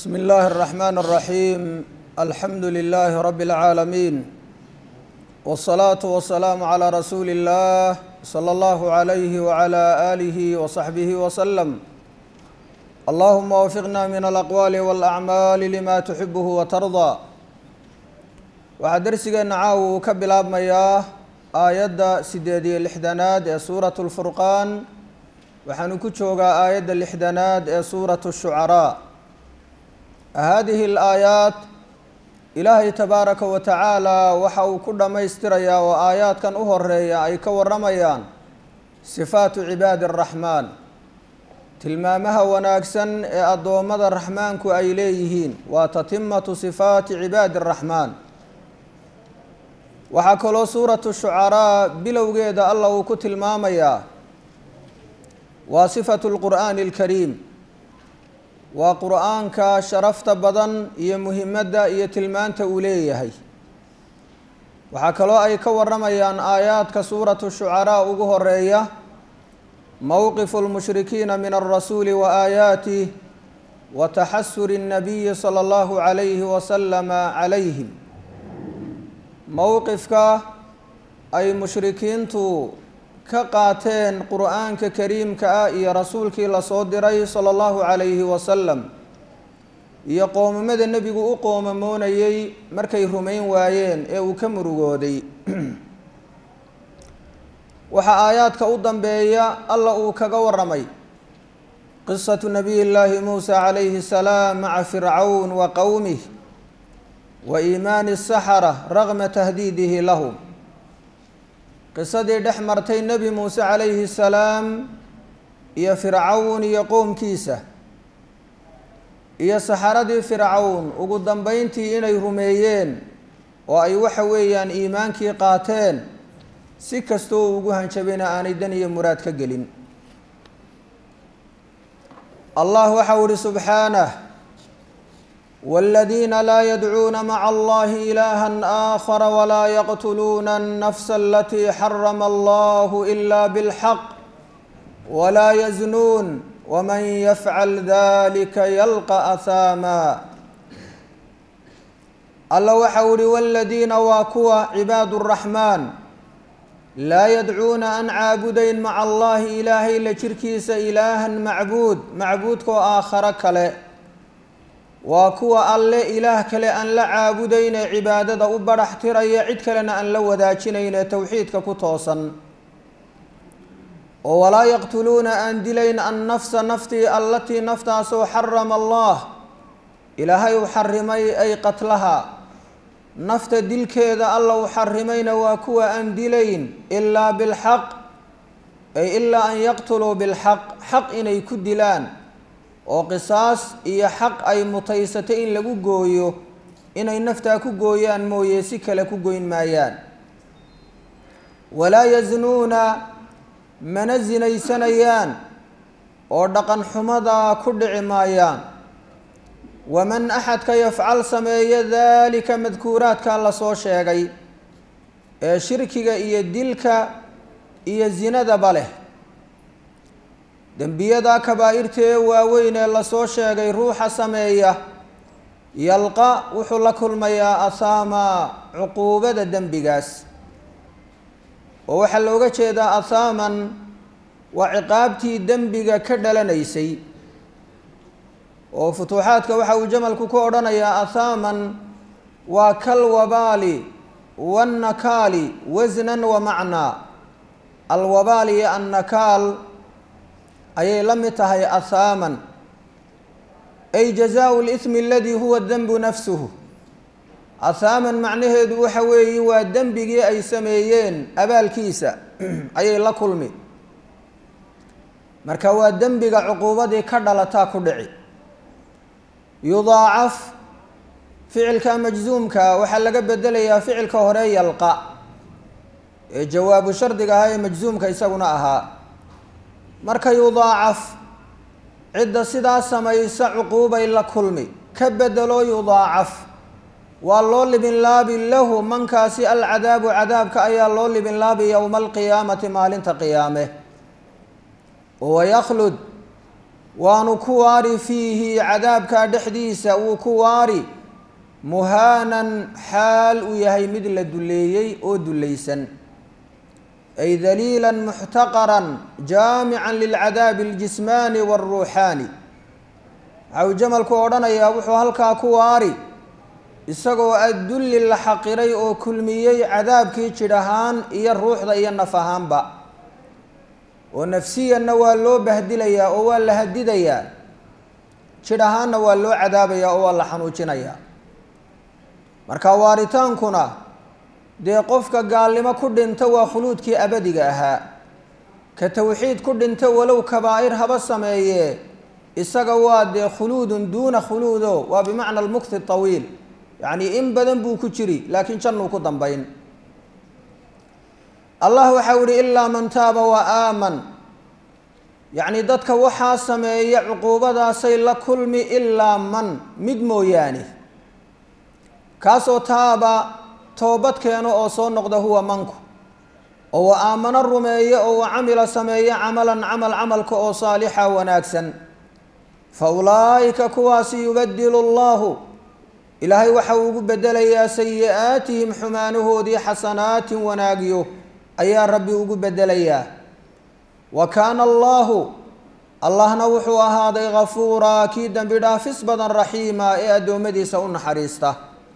بسم الله الرحمن الرحيم الحمد لله رب العالمين والصلاة والسلام على رسول الله صلى الله عليه وعلى آله وصحبه وسلم اللهم وفقنا من الأقوال والأعمال لما تحبه وترضى وعدرسنا عاو كبلاب مياه آيات سديدي الإحدانات سورة الفرقان وحنكتشوغا آيات الإحدانات سورة الشعراء. هذه الآيات إلهي تبارك وتعالى وحاو كل ما يستريا وآيات كان أهريا أي كورميان صفات عباد الرحمن تلمامها وناكسن أدومد الرحمن كو أيليهين وتتمة صفات عباد الرحمن. وحكولو سورة الشعراء بلوغيد الله كتل ماميا وصفة القرآن الكريم وقرآن كشرفت بدن هي مهمة هي تلمان توليه. وحكلو أي كورميان آيات كسورة الشعراء وجهرية موقف المشركين من الرسول وآياته وتحسر النبي صلى الله عليه وسلم عليهم. موقفك أي مشركين تو كقاتين قرآن كريم كآي رسولك لصدري صلى الله عليه وسلم يقوم مدى النبي أقوم مونيي مركي رمين وايين او كمرغودي وحا آيات كأودن بيا الله كغورمي قصة نبي الله موسى عليه السلام مع فرعون وقومه وإيمان السحرة رغم تهديده لهم. قصدي دحمرتي النبي موسى عليه السلام يا فرعون يقوم كيسة يا سحرة فرعون وقدام بينتي إني رميين وأي وحويان إيمانكي قاتين سكستو وقوهن شبينا آني دنيا مراد كقلين. الله وحور سبحانه والذين لا يدعون مع الله إلها آخر ولا يقتلون النفس التي حرم الله إلا بالحق ولا يزنون ومن يفعل ذلك يلقى أثاما. الله وحور والذين واكوا عباد الرحمن لا يدعون أن عابدين مع الله إلهي لشركيس إلها معبودك آخر كله وكوا الله إله كلا أن لا عابدين عبادة أبرح ترى عد كلنا أن لو ذاكنين توحيدك كتوصا ولا يقتلون أن دلين النفس نفتي التي نفتها سو حرم الله إلهي يحرمي أي قتلها نفت دل كذا الله حرمين وكوا أن دلين إلا بالحق أي إلا أن يقتلوا بالحق حق إن يكدلان وقصاص إيا حق أي متيستين لغو غويو إن النفتا كو غويان مويسي كلا كو غوين مايان ولا يزنون منزن سنيان ودقن حمدا كدع مايان ومن أحد كيفعل سمي ذلك مذكورات كالله سو شيغي شركيغا إيا دلك إيا الزنا بله دنبيدا كبائرته واوين الله سو شيغي روح سميه يلقى وحو كل ميا اثاما عقوبه دنبيغاس ووحا لوغا جيدا اثاما وعقابتي دنبيغا كدلنيسي وفتوحاتك وحا جملك كو اودنيا اثاما وكالوبال والنكال وزنا ومعنى. الوبال النكال أي لم يتهي أثاما أي جزاء الإثم الذي هو الذنب نفسه. أثاما معناه دوحوي والذنب أي سميين أبا الكيسة أي لا كلمي مركوا الذنب عقوبة كدلتا كدعي يضاعف فعل كمجزوم وحلق بدل يا فعل كهري يلقى جواب شرط هاي مجزوم كيسوناها marka yudaacaf cidda sidaa samaysa cuquuba ila kulmi ka bedelo yudaacaf waa loo libin laabi lahu mankaasi alcadaabu cadaabka ayaa loo libin laabi yowma alqiyaamati maalinta qiyaame ويخلد waanu ku waari fiihi cadaabkaa dhexdiisa wuu ku waari muhaanan xaal uu yahay mid la duleeyey oo dulaysan ay daliilan muxtaqaran jaamican lilcadaabi aljismaani waalruuxaani waxa uu jamalku odhanayaa wuxuu halkaa ku waari isagoo addulli la xaqiray oo kulmiyey cadaabkii jidh ahaan iyo ruuxda iyo naf ahaanba oo nafsiyanna waa loo bahdilayaa oo waa la hadidayaa jidh ahaanna waa loo cadaabayaa oo waa la xanuujinayaa marka waaritaankuna dee qofka gaalnimo ku dhinta waa khuluudkii abadiga ahaa ka tawxiid ku dhinta walow kabaa'ir haba sameeyee isaga waa dee khuluudun duuna khuluudo waa bimacna almukthi tawiil yacni in badan buu ku jiri laakiin jannuu ku dambayn allah waxau yihi ilaa man taaba wa aaman yacni dadka waxaa sameeya cuquubadaasay la kulmi ilaa man mid mooyaane kaasoo taaba toobad keeno oo soo noqda huwa manku oo wa aamano rumeeya oo wa camila sameeya camalan camalka oo saalixa wanaagsan fa ulaa'ika kuwaasi yubadilu allahu ilaahay waxa uu ugu bedelayaa sayi-aatihim xumaanahoodii xasanaatin wanaagyo ayaa rabbi ugu bedelayaa wa kaana allaahu allahna wuxuu ahaaday gafuuraa kii dembi dhaafis badan raxiima ee addoommadiisa u naxariista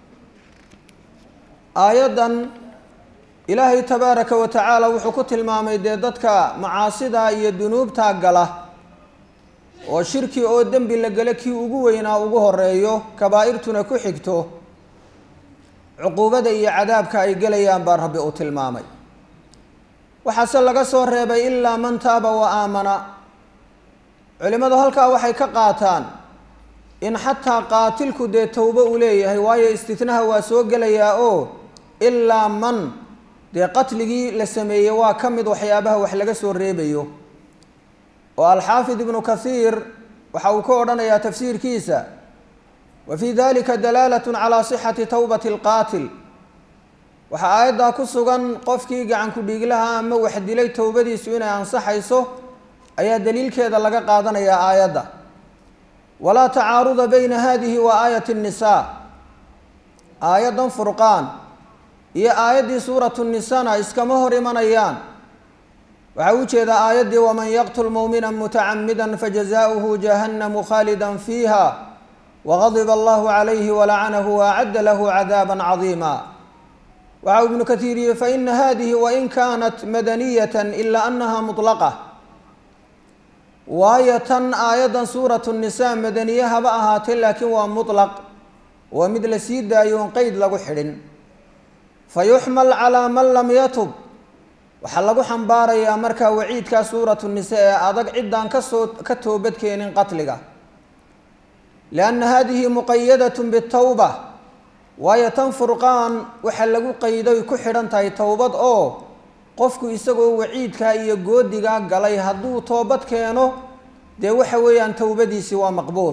aayaddan ilaahay tabaaraka wa tacaala wuxuu ku tilmaamay dee dadka macaasida iyo dunuubtaa gala oo shirki oo dembi la gala kii ugu weynaa ugu horeeyo kabaa'irtuna ku xigto cuquubada iyo cadaabka ay gelayaan baa rabbi uu tilmaamay waxaase laga soo reebay ilaa man taaba wa aamana culimmadu halkaa waxay ka qaataan in xataa qaatilku dee towbo uu leeyahay waayo istitnaha waa soo gelayaa oo ilaa man dee qatligii la sameeyey waa ka mid waxyaabaha wax laga soo reebayo oo alxaafid ibnu kathiir waxa uu ka odhanayaa tafsiirkiisa wa fii dalika dalaalat calaa sixati towbati alqaatil waxaa aayaddaa ku sugan qofkii gacanku dhiiglaha ama wax dilay towbadiisu inay ansaxayso ayaa daliilkeeda laga qaadanayaa aayadda walaa tacaaruda bayna hadihi wa aayati الnisaa aayaddan furqaan iyo aayaddii suuratu nisana iskama hor imanayaan waxaa u jeedaa aayaddii waman yaqtul mu'mina mutacamida fajazaؤuhu jahannamu khaalida fiiha wagadiba allahu calayhi walacanahu waacadda lahu cadaaba cadiima waxaa ibnu kathiir yihi faina hadihi wain kaanat madaniyata ila anaha muطlaqa waayo tan aayaddan suuratu nisaa madaniye haba ahaatee laakiin waa muطlaq waa mid la sii daayo on qeyd lagu xidhin fayuxmal calaa man lam yatub waxaa lagu xambaarayaa markaa waciidkaa suuratu nisa ee adag ciddaan ka toobadkeenin qatliga lianna hadihi muqayadat bitawba waayo tan furqaan waxaa lagu qayday ku xidhan tahay towbad oo qofku isagoo waciidkaa iyo goodigaa galay hadduu toobad keeno dee waxa weeyaan towbadiisi waa maqbuul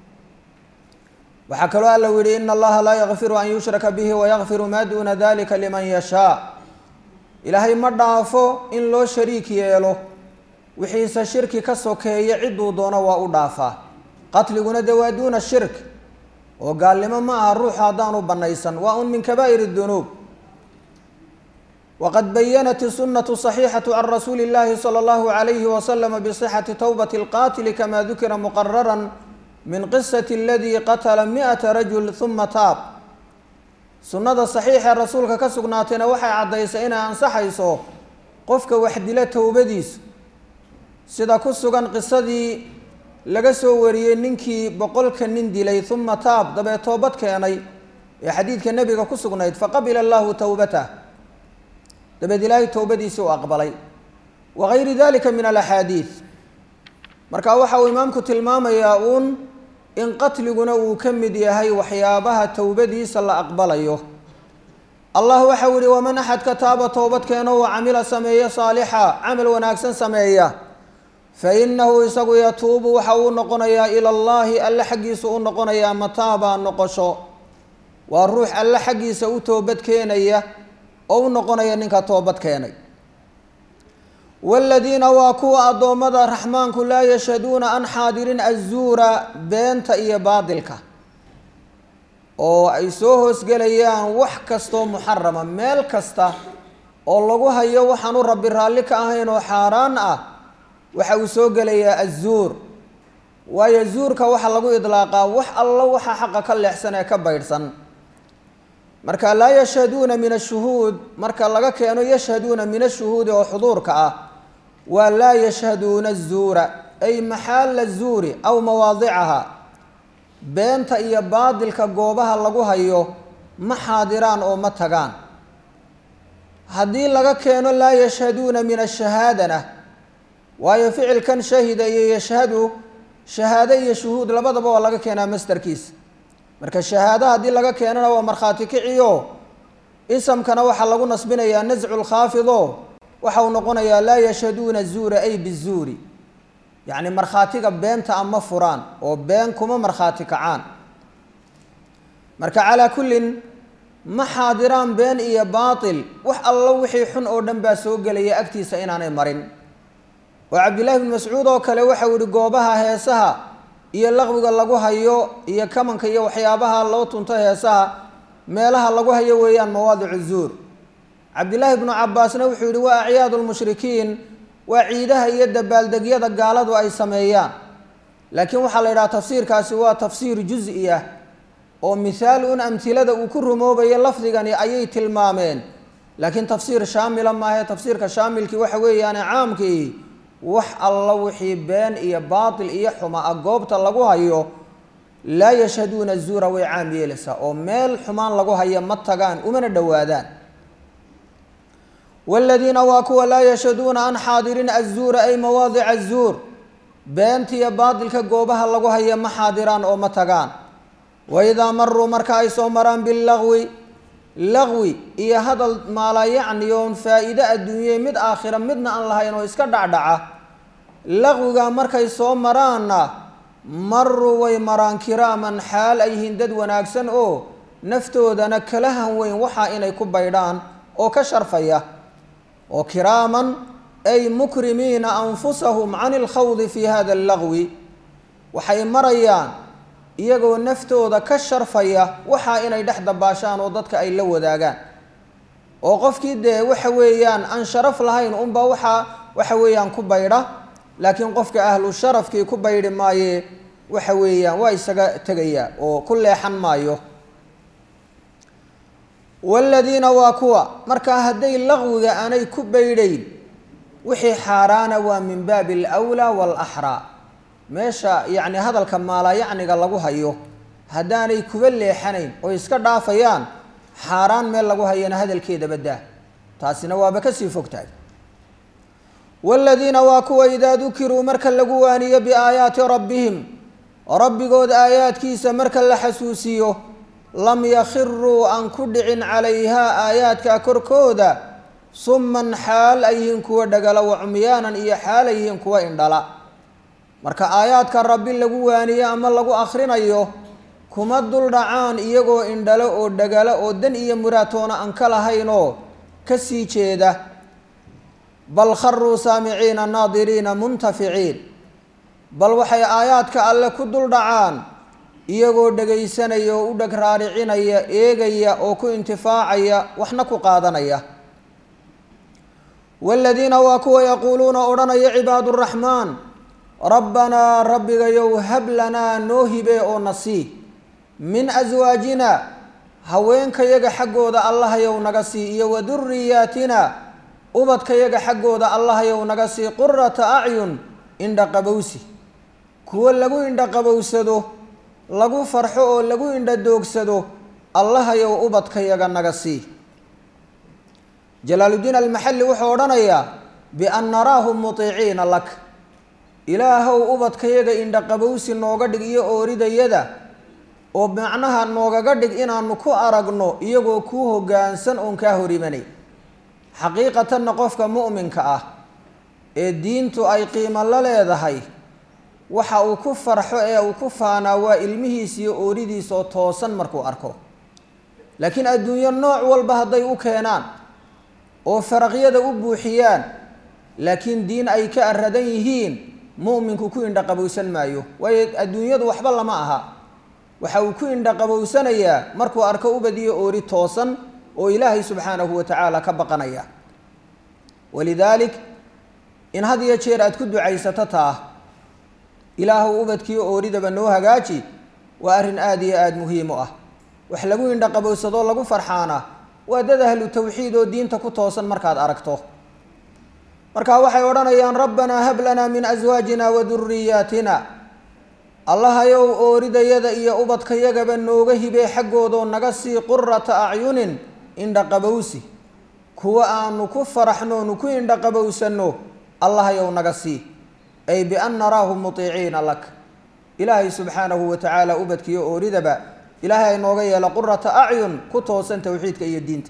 waxaa kaloo alla yihi ina allaha laa yakfiru an yushraka bihi wayakfiru maa duuna dalika liman yashaa ilaahay ma dhaafo in loo shariik yeelo wixiise shirki ka sokeeya cidduu doono waa u dhaafaa qatliguna dee waa duuna shirk oo gaalnimo ma aha ruuxu haddaanu bannaysan waa un min kabaa'ir اdunuub waqad bayanat الsunatu صaxiixatu can rasuuli اllahi salى اllahu عalayhi waslama bisixati towbati اlqaatili kama dukira muqarara min qisati aladii qatala 100 rajul huma taab sunnada saxiixee rasuulka ka sugnaatayna waxay caddaysay inay ansaxayso qofka wax dila towbadiisu sida ku sugan qisadii laga soo wariyey ninkii 100 nin dilay huma taab dabee toobad keenay ee xadiidka nebiga ku sugnayd faqabila allahu towbatah dabeed ilaahay towbadiisii u aqbalay wagayri dalika min alaxaadiid marka waxa uu imaamku tilmaamayaa uun in qatliguna uu ka mid yahay waxyaabaha towbadiisa la aqbalayo allah waxau yihi waman axadka taaba toobad keeno wa camila sameeya saalixa camal wanaagsan sameeya fainahu isagu yatuubu waxa uu noqonayaa ila allahi alle xaggiisa u noqonayaa mataabaa noqosho waa ruux alle xaggiisa u toobad keenaya oo u noqonaya ninka toobad keenay والذين واكوا أضومد الرحمن لا يشهدون أن حاضرين الزور بينت إيا باطلك oo ay soo hoos galayaan wax kasto muharrama meel kasta oo lagu hayo waxaanu rabbi raali ka ahayn oo xaraan ah waxa uu soo galayaa azur waayo zuurka waxa lagu idlaaqaa wax alla waxa xaq ka leexsan ee ka baydhsan marka la yashhaduna min ash-shuhud marka laga keeno yashhaduna min ash-shuhud oo xuduurka ah wa la yashhaduna az-zura ay mahall az-zuri aw mawaadi'aha beenta iyo baadilka goobaha lagu hayo ma xaadiraan oo ma tagaan haddii laga keeno laa yashhaduuna min ash-shahaadana waayo ficilkan shahida iyo yashhadu shahaado iyo shuhuud labadaba waa laga keenaa masdarkiisa marka shahaada haddii laga keenana waa markhaati kiciyo isamkana waxaa lagu nasbinayaa nascu lkhaafido waxa uu noqonayaa laa yashhaduuna zuura ay bizuuri يعني مرخاتيك بين تأم فران وبين كم مرخاتي كعان مرك على كل ما حاضران بين إيا باطل وح الله وحي حن أو دم بسوق لي أكتي سئين عن مرين وعبد الله بن مسعود وكله وحي ورجوبها هيسها إيا اللغو قال لجوها يو إيا كمان كيو حيابها الله تنتهي هيسها مالها لجوها يو ويان مواضع الزور عبد الله بن عباس نوحي رواء أعياد المشركين وعيدها يد بالدقية قالت وأي سميان لكن وحال إلى تفسير كاسوا تفسير جزئية ومثال أمثلة وكل موبي اللفظ يعني أي تلمامين لكن تفسير شامل ما هي تفسير كشامل كي وحوي يعني عام كي وح الله وحي بين إيا باطل إيا حما أقوبت اللقوها يو لا يشهدون الزور وعام يلسا وميل حمان لقوها يمتقان ومن الدوادان والذين واكوا لا يشهدون عن حاضرين الزور أي مواضع الزور بينتي باطل كجوبها لقوها يا محاضران أو متقان وإذا مروا مركاي صومران باللغو لغوي إيا هذا ما لا يعني يوم فائدة الدنيا مد آخرا مدنا أن الله ينو إسكا دعدعة لغوغا مركاي صومران مروا ويمران كراما حال أي هندد وناكسن أو نفتو دانا كلها وين وحا إنا يكبايدان أو كشرفية وكراما أي مكرمين أنفسهم عن الخوض في هذا اللغو وحي مريان إيجو نفتو ذا كشرفية وحا إنا يدحد باشان وضدك أي لو ذاقان وقف كده وحويان أن شرف لهين أمبا وحويان كبيرة لكن قفك أهل الشرف كي كبير ماي وحويان وايسا تغيا وكل حن مايو والذين واكوا مركا هدي اللغو أنا كبيرين وحي حارانا ومن باب الأولى والأحرى ماشا يعني هذا الكمالا يعني قال لغو هيو هداني كبلي حنين ويسكر دافيان حاران ميل لغو هينا هذا الكيدة بدا تاسي نوابكسي فوقتاي والذين واكوا إذا ذكروا مركا لغواني بآيات ربهم ربي قود آيات كيسا مركا لحسوسيو لم يخروا أن كدع عليها آيات كاكركودا صما حال أيهن كوا دقلا وعميانا إيا حال أيهن كوا إندلا مركا آيات كالرب اللقوانية أما اللقو آخرين أيوه كما الدل دعان إيغو إندلا أو دقلا أو دن إيا مراتونا أنكلا هينو كسي چيدا بل خروا سامعين ناظرين منتفعين بل وحي آيات كألا كدل دعان iyagoo dhageysanaya oo u dhag raaricinaya eegaya oo ku intifaacaya waxna ku qaadanaya walladina wa kuwa yaquluna oranaya cibaadu rahmaan rabbana rabbiga yow hab lana noohibe oo nasi min azwaajina haweenkayaga xaggooda allah yow naga sii iyo wadurriyaatina ubadkayaga xaggooda allah yow naga sii qurrata acyun indha qabowsi kuwa lagu indha qabowsado lagu farxo oo lagu indha doogsado allah yow ubadkayaga naga sii jalaaluddin almaxalli wuxuu odhanayaa bian naraahum mutiiciina lak ilaahow ubadkayaga indha qabowsi nooga dhig iyo ooridayada oo macnaha noogaga dhig inaanu ku aragno iyagoo kuu hoggaansan oon kaa hor imanay xaqiiqatanna qofka mu'minka ah ee diintu ay qiimo la leedahay waxa uu ku farxo ee uu ku faanaa waa ilmihiisa iyo ooridiisa oo toosan markuu arko laakiin adduunyo nooc walba hadday u keenaan oo faraqyada u buuxiyaan laakiin diin ay ka aradan yihiin mu'minku ku indhaqabowsan maayo, waayo adduunyadu waxba lama aha. waxa uu ku indhaqabowsanayaa markuu arko ubadiyo oori toosan oo ilaahay subxaanahu wa tacaala ka baqanaya. walidaalik in had iyo jeer aad ku ducaysato taa ilaahu ubadkiiyo ooridaba noo hagaaji waa arrin aad iyo aad muhiim u ah. wax lagu indhaqabowsadoo lagu farxaana waa dad ahlu tawxiid oo diinta ku toosan markaad aragto. marka waxay odhanayaan rabbanaa hab lanaa min aswaajina wa duriyaatina, allahayow ooridayada iyo ubadkayagaba nooga hibee xaggoodoo naga sii qurata acyunin indhaqabowsi, kuwa aanu ku faraxnoonu ku indhaqabowsanno allahayow naga sii, ay bian naraahum mutiiciina lak. ilaahay subxaanahu wa tacaala ubadkiiyo ooridaba ilaahay ay nooga yeelo qurata acyun ku toosan towxiidka iyo diinta.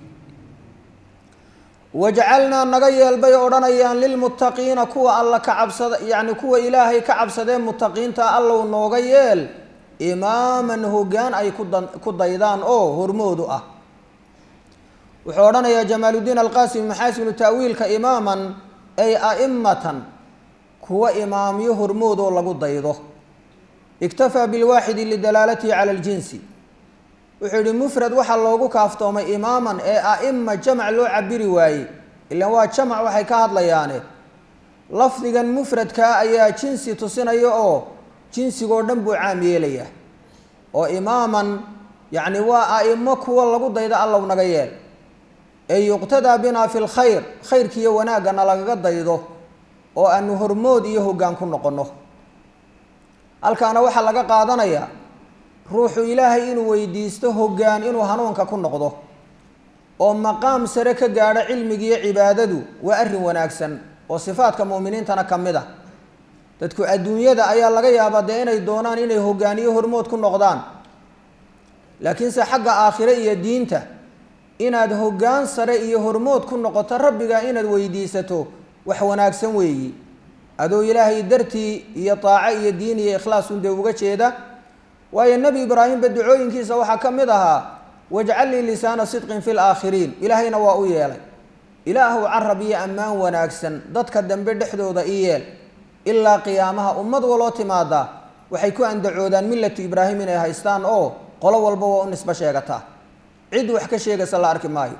wajcalnaa naga yeel bay odhanayaan lilmuttaqiina kuwa alla ka cabsada, yacni kuwa ilaahay ka cabsadee muttaqiinta allow nooga yeel imaaman hoggaan ay ku daydaan oo hormoodu ah. wuxuu odhanayaa jamaaludiin alqaasimi maxaasinu ta'wiilka imaaman ay a'immatan, kuwa imaamyo hormoodoo lagu daydo. iktafaa bilwaaxidi lidalaalatihi cala aljinsi, wuxuu yihi mufrad waxaa loogu kaaftoomay imaaman ee a'ima jamac loo cabiri waayey, ilaan waa jamac waxay ka hadlayaane. lafdigan mufradkaa ayaa jinsi tusinaya oo jinsigoo dhan buu caam yeelayaa, oo imaaman yacni waa a'imo kuwa lagu daydo allow naga yeel, ee yuqtadaa binaa fi lkhayr, khayrkiiyo wanaaggana lagaga daydo oo aanu hormood iyo hoggaan ku noqonno. halkaana waxaa laga qaadanayaa ruuxu ilaahay inuu weydiisto hoggaan inuu hanuunka ku noqdo oo maqaam sare ka gaadho cilmigiiyo cibaadadu waa arrin wanaagsan oo sifaadka mu'miniintana ka mid ah. dadku adduunyada ayaa laga yaabaa dee inay doonaan inay hoggaaniyo hormood ku noqdaan, laakiinse xagga aakhire iyo diinta inaad hoggaan sare iyo hormood ku noqoto rabbiga inaad weydiisato wax wanaagsan weeyi, adoo ilaahay dartii iyo taaco iyo diin iyo ikhlaas un dee uga jeeda. waayo nebi ibraahimba ducooyinkiisa waxaa ka mid ahaa wajcal lii lisaana sidqin fi laakhiriin, ilaahayna waa u yeelay, ilaahu carab iyo ammaan wanaagsan dadka dambe dhexdooda i yeel. ilaa qiyaamaha ummad waloo timaadaa waxay ku andacoodaan millatu ibraahim inay haystaan oo qolo walba waa u nisbo sheegataa, cid wax ka sheegaysa la arki maayo.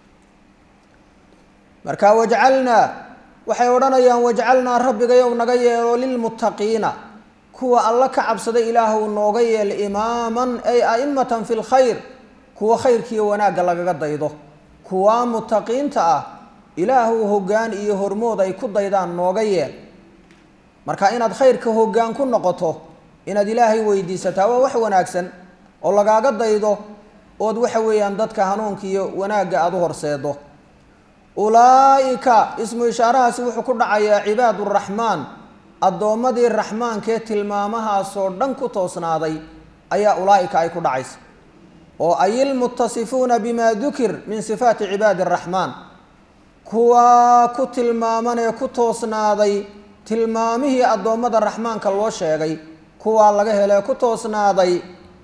marka wajcalnaa waxay odhanayaan wajcalnaa rabbigayow naga yeelo lilmuttaqiina kuwa alla ka cabsaday ilaahu nooga yeel imaaman ay a'immatan fi lkhayr, kuwa khayrkiiyo wanaagga lagaga daydo. kuwaa muttaqiinta ah ilaahu hoggaan iyo hormood ay ku daydaan nooga yeel. marka inaad khayrka hoggaan ku noqoto inaad ilaahay weydiisataa waa wax wanaagsan oo lagaaga daydo ood waxa weeyaan dadka hanuunka iyo wanaagga aada u horseedo. ulaa'ika ismu ishaarahaasi wuxuu ku dhacayaa cibaaduraxmaan, addoommadii raxmaankee tilmaamahaasoo dhan ku toosnaaday ayaa ulaa'ika ay ku dhacaysa, oo ay ilmuttasifuuna bimaa dukir min sifaati cibaadi araxmaan, kuwaa ku tilmaamanee ku toosnaaday tilmaamihii addoommada raxmaanka loo sheegay, kuwaa laga helee ku toosnaaday.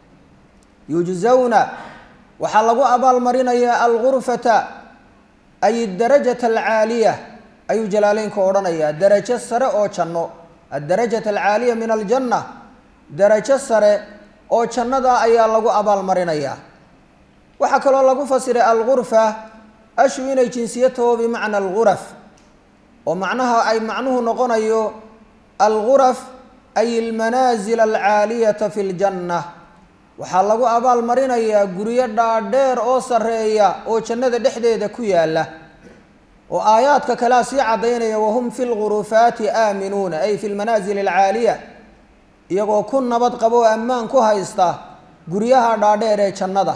yujzawna waxaa lagu abaalmarinayaa algurfata ay darajata alcaaliya, ayuu jalaaleynku odhanayaa darajo sare oo janno. addarajata alcaaliya min aljanna, darajo sare oo jannada ayaa lagu abaalmarinayaa. waxaa kaloo lagu fasiray algurfa ashu inay jinsiyataho bimacna alguraf, oo macnaha ay macnuhu noqonayo alguraf ay almanaasil alcaaliyata fi ljanna. waxaa lagu abaalmarinayaa guryo dhaadheer oo sarreeya oo jannada dhexdeeda ku yaalla, oo aayaadka kalea sii caddaynaya wahum fi lgurufaati aaminuuna ay fi lmanaasili alcaaliya, iyagoo ku nabad qabo oo ammaan ku haysta guryaha dhaadheer ee jannada.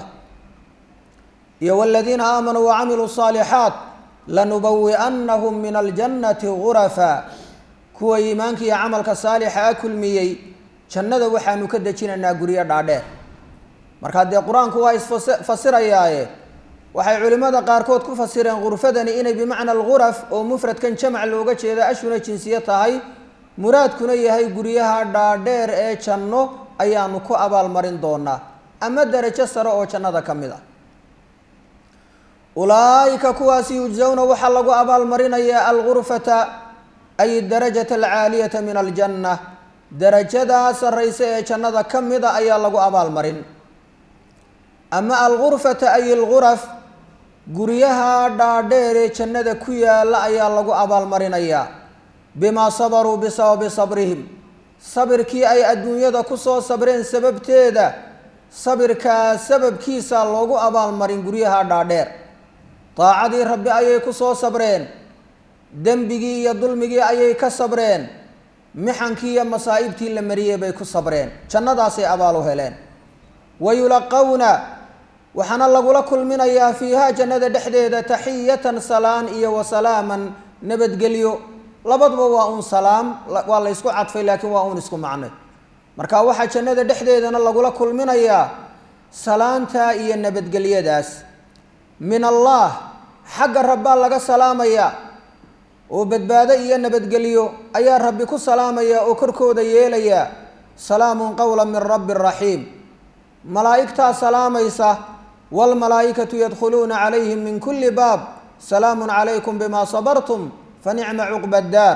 iyo waladiina aamanuu wacamiluu saalixaat lanubawi'annahum min aljannati gurafa, kuwa iimaanka iyo camalka saalixa a kulmiyey jannada waxaanu ka dejinaynaa guryo dhaadheer. markaa dee qur-aanku waa isfasirayaaye waxay culimmada qaarkood ku fasireen gurfadani inay bimacna alguraf oo mufradkan jamac looga jeeda ashuna jinsiye tahay, muraadkuna yahay guryaha dhaadheer ee janno ayaanu ku abaalmarin doonaa ama darajo sare oo jannada ka mid ah. ulaa'ika kuwaasi yujzawna waxaa lagu abaalmarinayaa algurfata ay darajata alcaaliyata min aljanna darajadaa sarraysa ee jannada ka mida ayaa lagu abaalmarin. ama algurfata ay alguraf guryaha dhaadheer ee jannada ku yaalla ayaa lagu abaalmarinayaa bimaa sabaruu bisababi sabrihim sabirkii ay adduunyada ku soo sabreen sababteeda sabirkaa sababkiisa loogu abaalmarin guryaha dhaadheer. daacadii rabbi ayay ku soo sabreen, dembigii iyo dulmigii ayay ka sabreen, mixankii iyo masaa'ibtii la mariyey bay ku sabreen, jannadaasay abaal u heleen. wayulaqawna waxaana lagula kulminayaa fiihaa jannada dhexdeeda taxiyatan salaan iyo wasalaaman nabadgelyo. labaduba waa uun salaam, waa la ysku cadfay laakiin waa uun isku macnay. marka waxaa jannada dhexdeedana lagula kulminayaa salaanta iyo nabadgelyadaas min allah xagga rabbaa laga salaamayaa oo badbaado iyo nabadgelyo ayaa rabbi ku salaamaya oo korkooda yeelaya. salaamun qowla min rabbi raxiim malaa'igtaa salaamaysa. waalmalaa'ikatu yadkhuluuna calayhim min kulli baab salaamun calaykum bimaa sabartum fanicma cuqba addaar.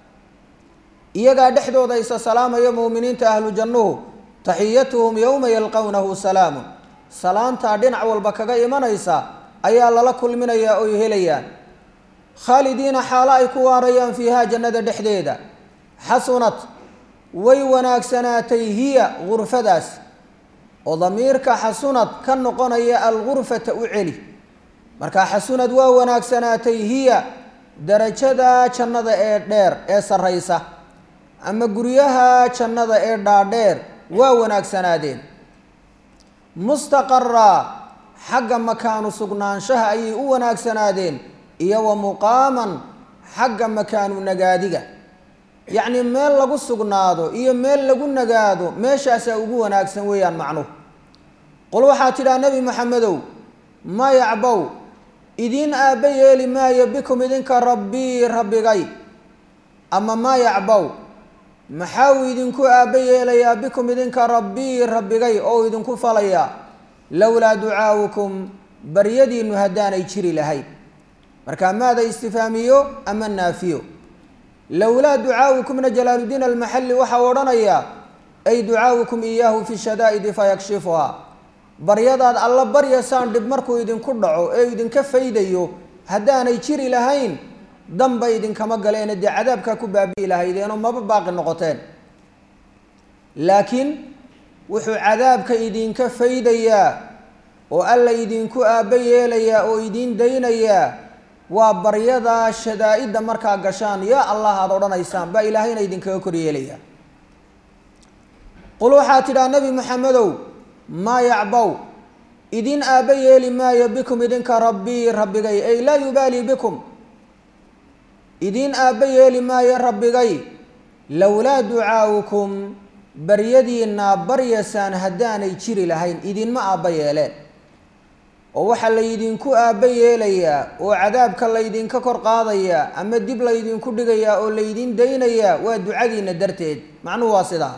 iyagaa dhexdooda isa salaamaya muuminiinta ahlu jannuhu taxiyatuhum yowma yalqownahu salaamun. salaantaa dhinac walba kaga imanaysa ayaa lala kulminayaa oy helayaan. khaalidiina xaalo ay ku waarayaan fiihaa jannada dhexdeeda. xasunat way wanaagsanaatay hiya gurfadaas oo damiirka xasunad ka noqonaya algurfata u celi. markaa xasunad waa wanaagsanaatay hiya darajada jannada ee dheer ee sarraysa ama guryaha jannada ee dhaadheer waa wanaagsanaadeen. mustaqaraa xagga makaanu sugnaanshaha ayay u wanaagsanaadeen iyo wa muqaaman xagga makaanu nagaadiga, yacni meel lagu sugnaado iyo meel lagu nagaado meeshaasaa ugu wanaagsan weeyaan macnuhu. qul waxaa tidhaha nebi maxamedow maa yacbow idiin aabba yeeli maayo bikum idinka rabbii rabbigay. ama maa yacbow maxaa uu idinku aabba yeelayaa bikum idinka rabbii rabbigay oo idinku falayaa lowlaa ducaa'ukum baryadiinnu haddaanay jiri lahayn. markaa maada istifaamiyo ama naafiyo. lowlaa ducaa'ukumna jalaaluddiin almaxalli waxaa odhanayaa ay ducaa'ukum iyaahu fi shadaa'idi fayakshifuhaa. baryadaad alla baryasaan dhib markuu idinku dhaco ee idinka faydayo haddaanay jiri lahayn danba idinkama galeene dee cadaabkaa ku baabi'i lahaydeenoo maba baaqi noqoteen. laakiin wuxuu cadaabka idinka faydayaa oo alla idinku aabba yeelayaa oo idiin daynayaa waa baryadaa shadaa'idda markaa gashaan yaa allah aad odhanaysaan baa ilaahayna idinkaga kor yeelayaa. qul waxaa tidhaha nebi maxamedow maa yacbow idiin aabba yeeli maayo bikum idinka rabbii rabbigay ay laa yubaalii bikum idiin aabba yeeli maayo rabbigay lowlaa ducaa'ukum baryadiinna baryasaan haddaanay jiri lahayn idinma aabba yeeleen. oo waxaa laydinku aabba yeelayaa oo cadaabka laydinka kor qaadayaa ama dib laydinku dhigayaa oo laydin daynayaa waa ducadiinna darteed. macnuhu waa sidaa.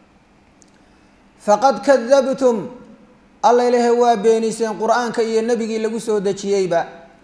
faqad kadabtum alla ilahe waa beeniseen qur-aanka iyo nebigii lagu soo dejiyeyba.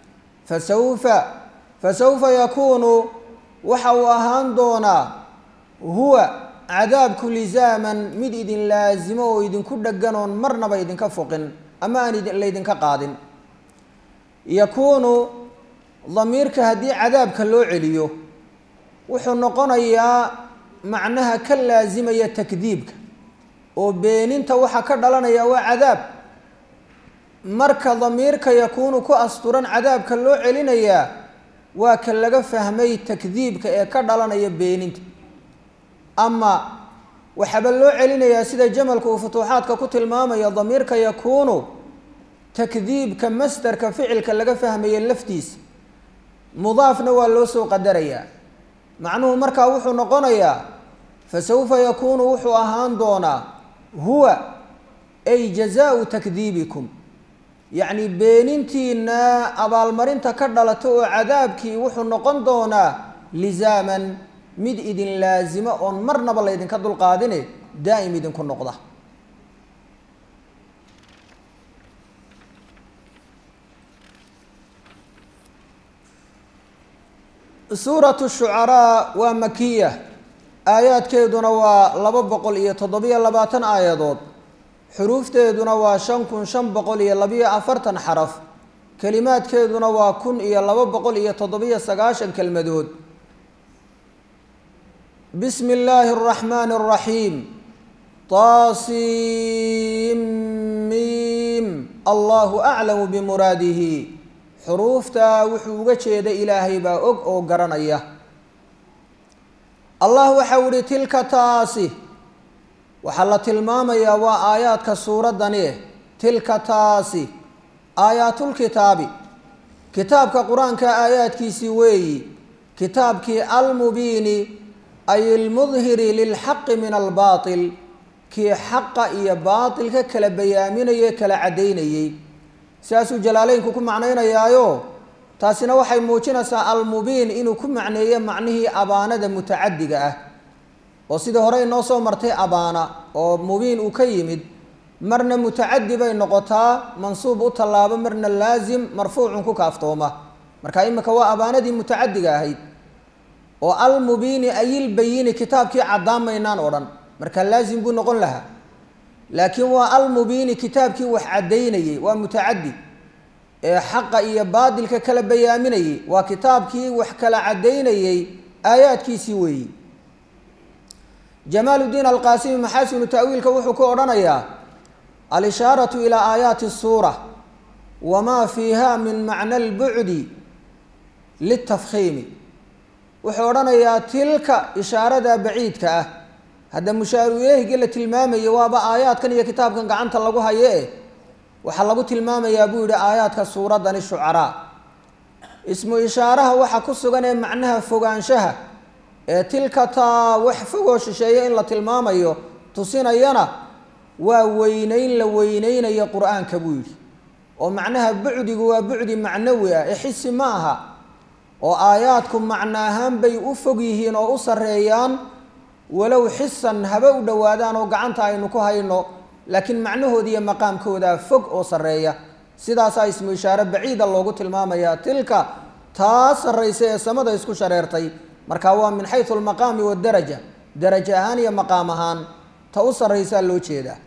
fasawfa yakuunu waxa uu ahaan doonaa huwa cadaabku lisaaman mid idin laasimo oo idinku dheganoon marnaba idinka foqin ama aan laydinka qaadin. yakuunu damiirka haddii cadaabka loo celiyo wuxuu noqonayaa macnaha ka laasimaya takdiibka oo beeninta waxa ka dhalanaya waa cadaab. marka damiirka yakuunu ku asturan cadaabka loo celinayaa waa ka laga fahmay takdiibka ee ka dhalanaya beeninta. ama waxaaba loo celinayaa sida jamalku uu futuuxaadka ku tilmaamaya damiirka yakuunu takdiibka masdarka ficilka laga fahmaya laftiisa mudaafna waa loo soo qadarayaa. macnuhu markaa wuxuu noqonayaa fasawfa yakuunu wuxuu ahaan doonaa huwa ay jazaau takdiibikum, yacni beenintiina abaalmarinta ka dhalato oo cadaabkii wuxuu noqon doonaa lisaaman mid idin laasimo oon marnaba laydinka dulqaadine daa'im idinku noqda. سورة الشعراء ومكية آيات كيدنا ولبا بقول إيه تضبية لباتن آيات حروف تيدنا وشنكن شن بقول إيه لبيا أفرتن حرف كلمات كيدنا وكن إيه لبا بقول إيه تضبية سقاشن كالمدود بسم الله الرحمن الرحيم طاسيم ميم الله أعلم بمراده حروف تا وحوغا جيدا إلهي با أو قرانيا الله وحوري تلك تاسي وحلت الماميا وآيات كسورة دانيه تلك تاسي آيات الكتاب كتاب كقرآن كآيات كي سوي كتاب كي المبين أي المظهر للحق من الباطل كي حق إيا باطل كلا بيامين كلا عدين ساسو جلالين كوكو معنينا يايو تاسنا waxay muujinaysaa al-mubiin inuu ku macneeyo macnihii abaanada mutacaddiga ah oo sida hore inoo soo martay abaana oo mubiin uu ka yimid marna mutacaddi bay noqotaa mansuub u talaabo marna laazim marfuucun ku kaaftooma marka imika waa abaanadii mutacaddiga ahayd oo al-mubiin ayil bayin kitaabkii cadaameynaan oo dhan marka laazim buu noqon lahaa laakiin waa al-mubiin kitaabkii wax cadeynayay waa mutacaddi حق إيا بادل كلا بياميني وكتابكي وحكلا عديني آيات كي سوي جمال الدين القاسمي محاسن تأويل كوحو كورانيا الإشارة إلى آيات السورة وما فيها من معنى البعد للتفخيم وحورانيا تلك إشارة بعيد كأه هذا مشارويه قلة المامي يوابا آيات كان كتاب كان قعنت اللقوها يأيه waxaa lagu tilmaamayaa buu yidhi aayaadka suuradan shucaraa ismu ishaaraha waxa ku sugan ee macnaha fogaanshaha ee tilka taa wax fogoo shisheeye in la tilmaamayo tusinayana waa weynayn la weynaynayo qur-aanka buu yidhi oo macnaha bucdigu waa bucdi macnawi ah ee xisi ma aha oo aayaadku macno ahaan bay u fog yihiin oo u sarreeyaan walow xisan haba u dhowaadaan oo gacanta aynu ku hayno لكن معناه دي مقام كودا فوق أو سرية سيدا اسم إشارة بعيدة لوجو تلماميا تلك تاس الرئيسية سمدا يسكو شريرتي مركوا من حيث المقام والدرجة درجة هانية مقامهان تاس الرئيسية اللوشيدا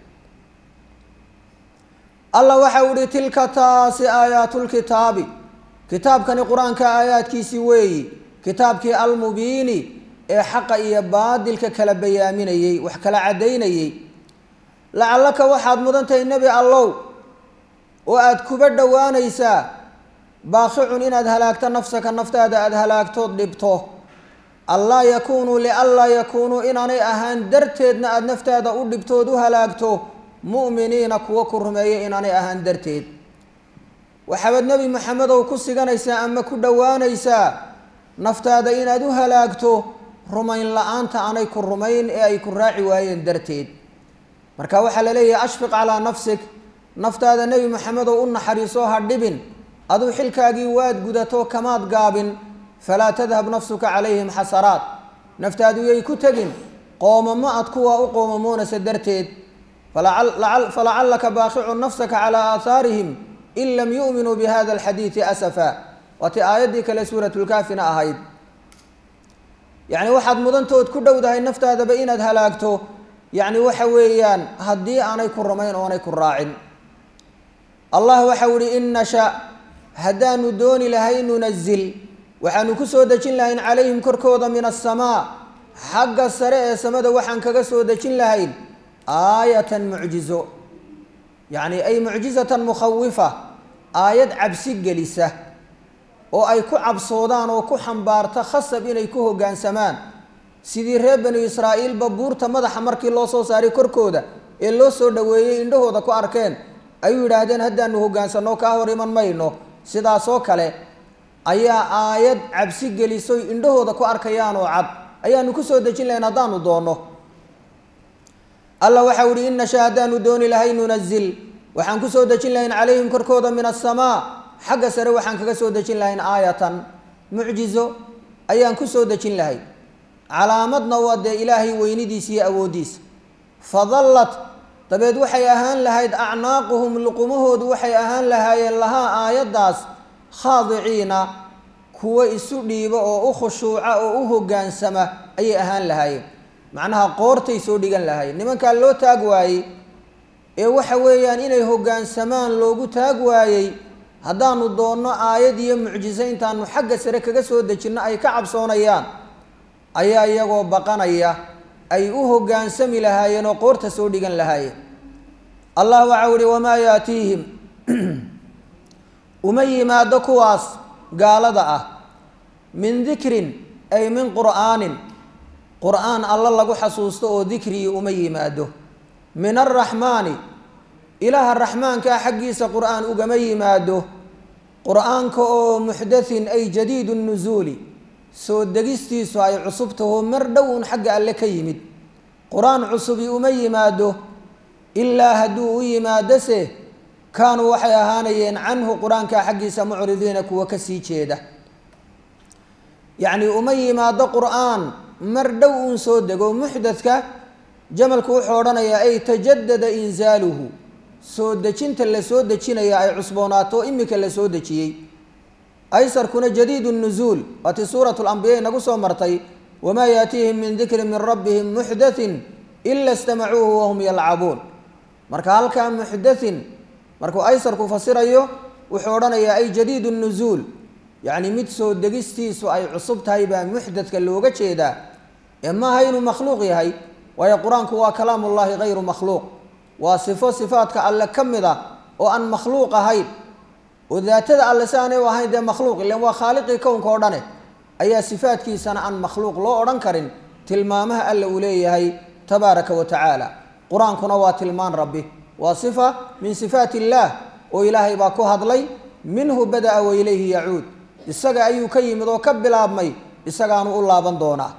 الله وحوري تلك تاس آيات الكتاب كتاب كان القرآن كآيات كيسوي كتاب كي المبيني حق إيباد الكلا بياميني وحكلا عديني لعلك واحد مدنت النبي الله وأد كبر وانيسا باخع إن أدهلاكت نفسك النفط أدهلاكت ضبطه الله يكون لألا يكون إن أنا أهان درتيد أد نفط ضبطه دهلاكته مؤمنين وكرمي إن أنا أهان درتيد وحبد نبي محمد وكسي جنيسا أما كبر وانيسا نفط إن أدهلاكته رمين لا أنت أنا كرمين أي كراعي وين درتيد marka waxa la leeyahay ashfiq ala nafsik naftaada nabi maxamed oo u naxariiso ha dhibin adu xilkaagii waad gudato kamaad gaabin fala tadhab nafsuka alayhim hasarat naftaadu yay ku tagin qoomama ad kuwa u qoomamoona sadarteed fala'allaka baaqi'u nafsaka ala atharihim in lam yu'minu bihadha alhadith asafa wa ti ayati kala suratul kafina ahayd yani waxaad mudantood ku dhowdahay naftaada ba inaad halaagto يعني وحويان هدي أنا كرمين وأنا كراعن الله وحوري إن شاء هدان دوني لهي ننزل وحن كسودة لهين عليهم كركوضة من السماء حق السراء سمد وحن كسودة لهين آية معجزة يعني أي معجزة مخوفة آية عبسي جلسة أو أي كعب صودان أو كحنبار تخصب إن يكوه جان سمان sidii reer bani Israa'iil babuurta madaxa markii loo soo saaray korkooda ee loo soo dhaweeyay indhahooda ku arkeen ayuu yiraahdeen haddaanu hogaansano ka hor iman mayno sidaas oo kale ayaa aayad cabsi gelisay indhahooda ku arkayaan oo cad ayaanu ku soo dejin lahayn haddaanu doono Allah waxa uu yiri inna shahadanu dooni lahay nunzil waxaan ku soo dejin lahayn calayhim korkooda min as-samaa xagga sare waxaan kaga soo dejin lahayn aayatan mucjizo ayaan ku soo dejin lahayn علامتنا ود إلهي وينديس يا أوديس فظلت تبيد وحي أهان لهايد أعناقهم لقمهود وحي أهان لهاي لها آيات داس خاضعين kuwa isu dhiiba oo u khushuuca oo u hoggaansama ayay ahaan lahaayeen macnaha qoortay soo dhigan lahaayeen nimankaa loo taag waayey ee waxa weeyaan inay hoggaansamaan loogu taag waayey haddaanu doonno aayad iyo mucjiso intaanu xagga sare kaga soo dejinno ay ka cabsoonayaan ayaa iyagoo baqanaya ay u hoggaansami lahaayeen oo qoorta soo dhigan lahaayeen allah waxau ihi wamaa yaatiihim uma yimaado kuwaas gaalada ah min dikrin ay min qur'aanin qur'aan alla lagu xasuusto oo dikrigii uma yimaado min arraxmaani ilaaha raxmaankaa xaggiisa qur'aan ugama yimaado qur'aanka oo muxdathin ay jadiidu nusuuli soo degistiisu ay cusub taho mar dhow un xagga alle ka yimid qur-aan cusubi uma yimaado ilaa hadduu u yimaadose kaanuu waxay ahaanayeen canhu qur-aankaa xaggiisa mucridiina kuwa ka sii jeeda yacni uma yimaado qur'aan mar dhow uun soo dego muxdadka jamalku wuxuu odhanayaa ay tajadada inzaaluhu soo dejinta la soo dejinaya ay cusboonaato imika la soo dejiyey aysarkuna jadiidu nusuul waatii suuratu lambiya inagu soo martay wamaa yaatiihim min dikrin min rabbihim muxdathin ila istamacuuhu wahum yalcabuun marka halkaa muxdathin markuu aysarku fasirayo wuxuu odhanayaa ay jadiidu nusuul yacni mid soo degistiisu ay cusub tahay baa muxdadka looga jeedaa ee maaha inuu makhluuq yahay waayo qur-aanku waa kalaamullaahi hayru makhluuq waa sifo sifaadka alle ka mid ah oo aan makhluuq ahayn oo daatada alle si aanay u ahayn dee makhluuq ilan waa khaaliqii kownka oo dhane ayaa sifaadkiisana aan makhluuq loo odhan karin tilmaamaha alle uu leeyahay tabaaraka wa tacaala qur-aankuna waa tilmaan rabbi waa sifa min sifaat illaah oo ilaahay baa ku hadlay minhu bada'a wa ilayhi yacuud isaga ayuu ka yimid oo ka bilaabmay isagaanu u laaban doonaa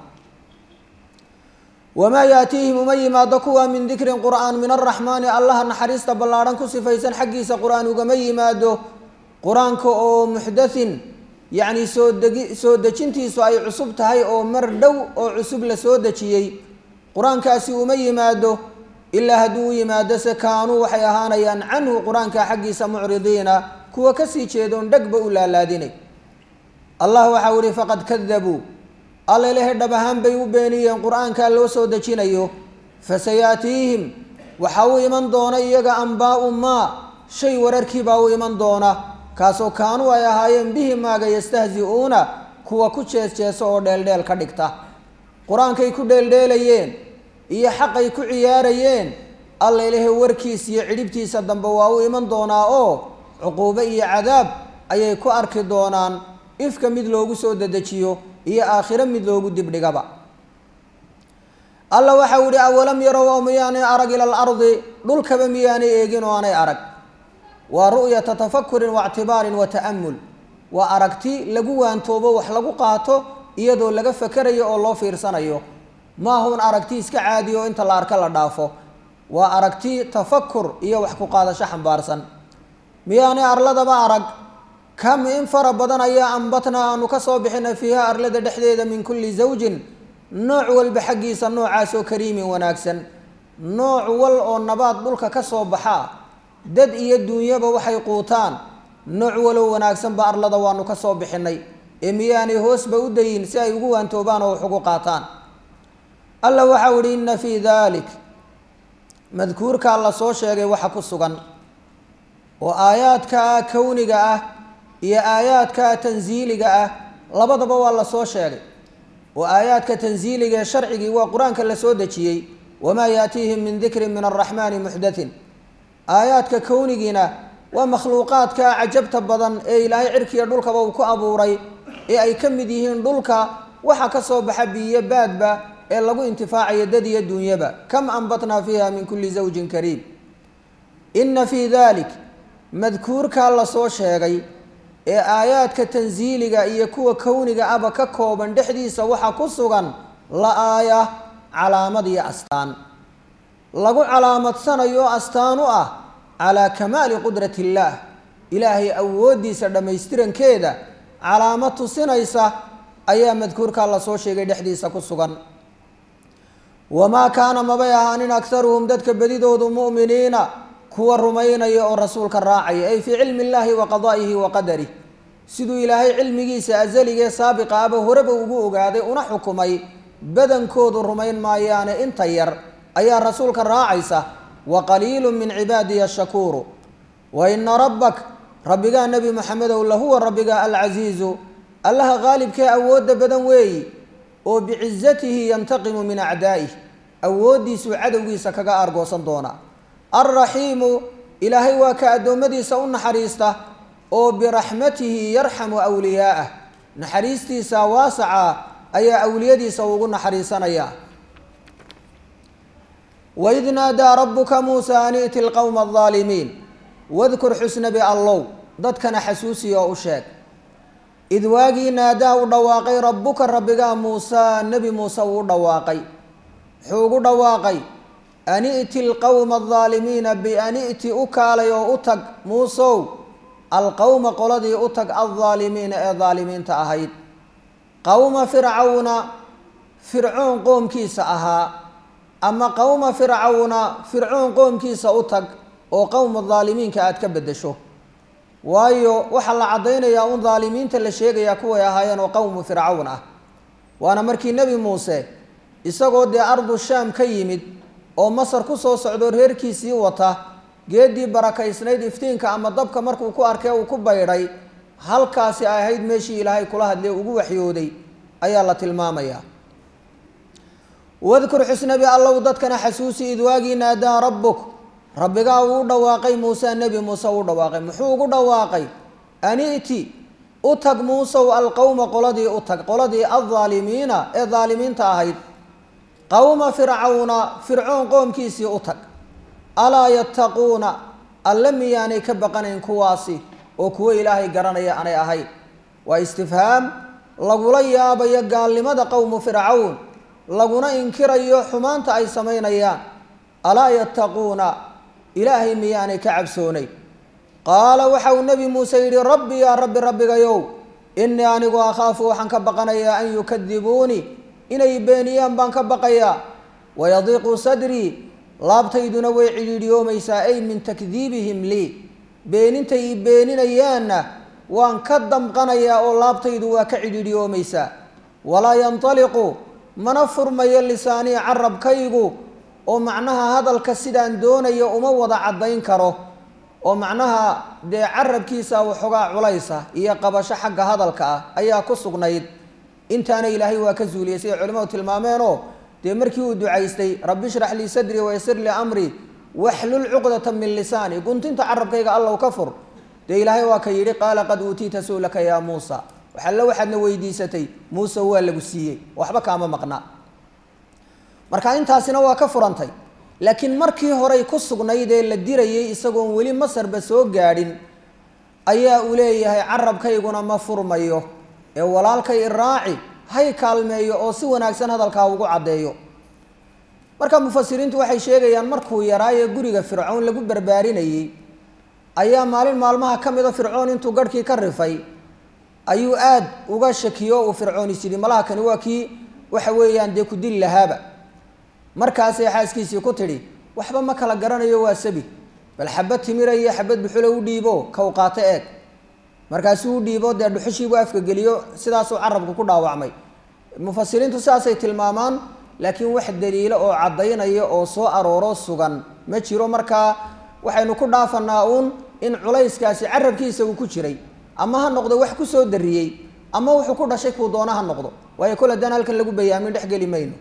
wamaa yaatiihim uma yimaado kuwa min dikrin qur'aan min arraxmaani allaha naxariista ballaadhan ku sifaysan xaggiisa qur-aan ugama yimaado qur-aanka oo muxdathin yacni soo dejintiisu ay cusub tahay oo mar dhow oo cusub la soo dejiyey qur-aankaasi uma yimaado ilaa hadduu u yimaadose kaanuu waxay ahaanayaan canhu qur-aanka xaggiisa mucridiina kuwa kasii jeedoon dhegba u laalaadinay allah waxau ihi faqad kadabuu alla ilahay dhab ahaan bay u beeniyeen qur-aankaa loo soo dejinayo fasayaatiihim waxaa u iman doona iyaga ambaau maa shay wararkiibaa u iman doona kaasoo kaanuu ay ahaayeen bihi maaga yastahzi-uuna kuwa ku jees-jeeso oo dheeldheel ka dhigta qur-aankay ku dheeldheelayeen iyo xaqay ku ciyaarayeen alla ilahay warkiis iyo cidhibtiisa dambe waa u iman doonaa oo cuquubo iyo cadaab ayay ku arki doonaan ifka mid loogu soo dedejiyo iyo aakhiro mid loogu dibdhigaba alla waxau yihi awalam yarow oo miyaanay arag ila alardi dhulkaba miyaanay eegin oo aanay arag waa ru'yata tafakurin waictibaarin wa ta'amul waa aragti lagu waantoobo wax lagu qaato iyadoo laga fakerayo oo loo fiirsanayo maahun aragti iska caadiyo oo inta la arka la dhaafo waa aragti tafakur iyo wax ku qaadasho xambaarsan miyaanay arladaba arag kam in fara badan ayaa ambatnaa aanu ka soo bixinay fiiha arlada dhexdeeda min kulli zawjin nooc walba xaggiisa noocaas oo kariimin wanaagsan nooc wal oo nabaad dhulka ka soo baxaa dad iyo duunyaba waxay quutaan nooc walow wanaagsanba arlada waanu ka soo bixinay ee miyaanay hoosba u dayin si ay ugu waantoobaan oo wax ugu qaataan alla waxau ihi inna fii dalik madkuurkaa la soo sheegay waxa ku sugan oo aayaadka kowniga ah iyo aayaadka tansiiliga ah labadaba waa la soo sheegay oo aayaadka tansiiliga ee sharcigii waa qur-aanka la soo dejiyey wamaa yaatiihim min dikrin min arraxmaani muxdathin aayaadka kownigiina waa makhluuqaadka cajabta badan ee ilaahay cirkiiyo dhulkaba uu ku abuuray ee ay ka mid yihiin dhulka waxa ka soo baxa biyo baadba ee lagu intifaacayo dad iyo duunyaba kam ambatnaa fiiha min kulli zawjin kariim inna fii dalik madkuurkaa la soo sheegay ee aayaadka tansiiliga iyo kuwa kowniga aba ka kooban dhexdiisa waxaa ku sugan la aaya calaamad iyo astaan lagu calaamadsanayo astaan u ah calaa kamaali qudrati illaah ilaahay awooddiisa dhammaystirankeeda calaamad tusinaysa ayaa madkuurkaa la soo sheegay dhexdiisa ku sugan wamaa kaana mabay ahaanin akharuhum dadka bedidoodu mu'miniina kuwa rumaynaya oo rasuulka raacaya ay fii cilmi illaahi wa qadaa'ihi wa qadarih siduu ilaahay cilmigiisa azaligae saabiqa aba horeba ugu ogaaday una xukumay badankoodu rumayn maayaane inta yar ayaa rasuulka raacaysa wa qaliilun min cibaadiya ashakuuru wa ina rabbak rabbigaa nebi maxamedow lahuwa rabbigaa alcasiizu allaha qaalibkee awoodda badan weeyi oo bicizatihi yantaqimu min acdaa'ih awooddiisuu cadowgiisa kaga aargoosan doona alraxiimu ilaahay waa ka addoommadiisa u naxariista oo biraxmatihi yarxamu awliyaa'ah naxariistiisa waasaca ayaa awliyadiisa ugu naxariisanaya waid naadaa rabuka muusa an i'ti alqowma aldaalimiin wadkur xusnabi allow dadkana xasuusiya oo u sheeg id waagii naadaa u dhawaaqay rabbuka rabbigaa muusaa nebi muuse uu u dhawaaqay muxuu ugu dhawaaqay an i'ti alqowma aldaalimiina bian i'ti u kaalay oo u tag muusow alqowma qoladii u tag aldaalimiina ee daalimiinta ahayd qowma fircawna fircoon qoomkiisa ahaa ama qowma fircawna fircoon qoomkiisa u tag oo qowma daalimiinka aad ka beddesho waayo waxaa la caddaynayaa un daalimiinta la sheegayaa kuway ahaayeen oo qowmu fircawn ah waana markii nebi muuse isagoo dee ardu shaam ka yimid oo masar ku soo socdo reerkiisii wata geeddii barakaysnayd iftiinka ama dabka markuu ku arkay uu ku baydhay halkaasi ay ahayd meeshii ilaahay kula hadlay ugu waxyooday ayaa la tilmaamayaa wadkur xusnabi allow dadkana xasuusi id waagii naadaa rabbuk rabbigaa uu u dhawaaqay muuse nebi muuse uu dhawaaqay muxuu ugu dhawaaqay an i'ti u tag muusow alqowma qoladii u tag qoladii aldaalimiina ee daalimiinta ahayd qowma fircawna fircoon qoomkiisii u tag alaa yattaquuna alle miyaanay ka baqanayn kuwaasi oo kuwo ilaahay garanaya aanay ahayn waa istifhaam lagula yaabayo gaalnimada qowmu fircawn laguna inkirayo xumaanta ay samaynayaan alaa yattaquuna ilaahay miyaanay ka cabsoonayn qaala waxa uu nebi muuse yidhi rabbi yaa rabbi rabbigayow innii anigu akhaafu waxaan ka baqanayaa an yukadibuunii inay beeniyaan baan ka baqayaa wayadiiqu sadrii laabtayduna way cidhiidhiyoomaysaa ay min takdiibihim lii beenintay i beeninayaanna waan ka damqanayaa oo laabtaydu waa ka cidhiidhiyoomaysaa walaa yantaliqu mana furmayo lisaanii carabkaygu oo macnaha hadalka sidaan doonayo uma wada caddayn karo oo macnaha dee carabkiisa waxoogaa culaysa iyo qabasho xagga hadalka ah ayaa ku sugnayd intaana ilaahay waa ka zuuliyey siday culimadu tilmaameenoo dee markii uu ducaystay rabbi ishrax lii sadrii waysir lii amrii waxlul cuqdata min lisaani guntinta carabkayga allow ka fur dee ilaahay waa ka yidhi qaala qad uutiita su'laka yaa muusa waxalle waxaadna weydiisatay muuse waa lagu siiyey waxba kaama maqna marka intaasina waa ka furantay laakiin markii horey ku sugnayd ee la dirayay isagoon weli masarba soo gaadhin ayaa uu leeyahay carabkayguna ma furmayo ee walaalkay iraaci hay kaalmeeyo oo si wanaagsan hadalkaa ugu caddeeyo marka mufasiriintu waxay sheegayaan markuu yaraaye guriga fircoon lagu barbaarinayey ayaa maalin maalmaha ka mida fircoon intuu garhkii ka rifay ayuu aad uga shakiyo uu fircoon is yidhi malaha kani waa kii waxa weeyaan dee ku dili lahaaba markaasay xaaskiisii ku tidhi waxba ma kala garanayo waa sabi bal xabad timira iyo xabad buxulo u dhiibo kaw qaato eeg markaasuu u dhiibo dee dhuxushiibuu afka geliyo sidaasuu carabku ku dhaawacmay mufasiriintu sidaasay tilmaamaan laakiin wax daliilo oo caddaynaya oo soo arooro sugan ma jiro markaa waxaynu ku dhaafanaa uun in culayskaasi carabkiisa uu ku jiray ama ha noqdo wax ku soo dariyey ama wuxuu ku dhashay kuu doona ha noqdo waayo kol haddaan halkan lagu bayaamin dhex geli mayno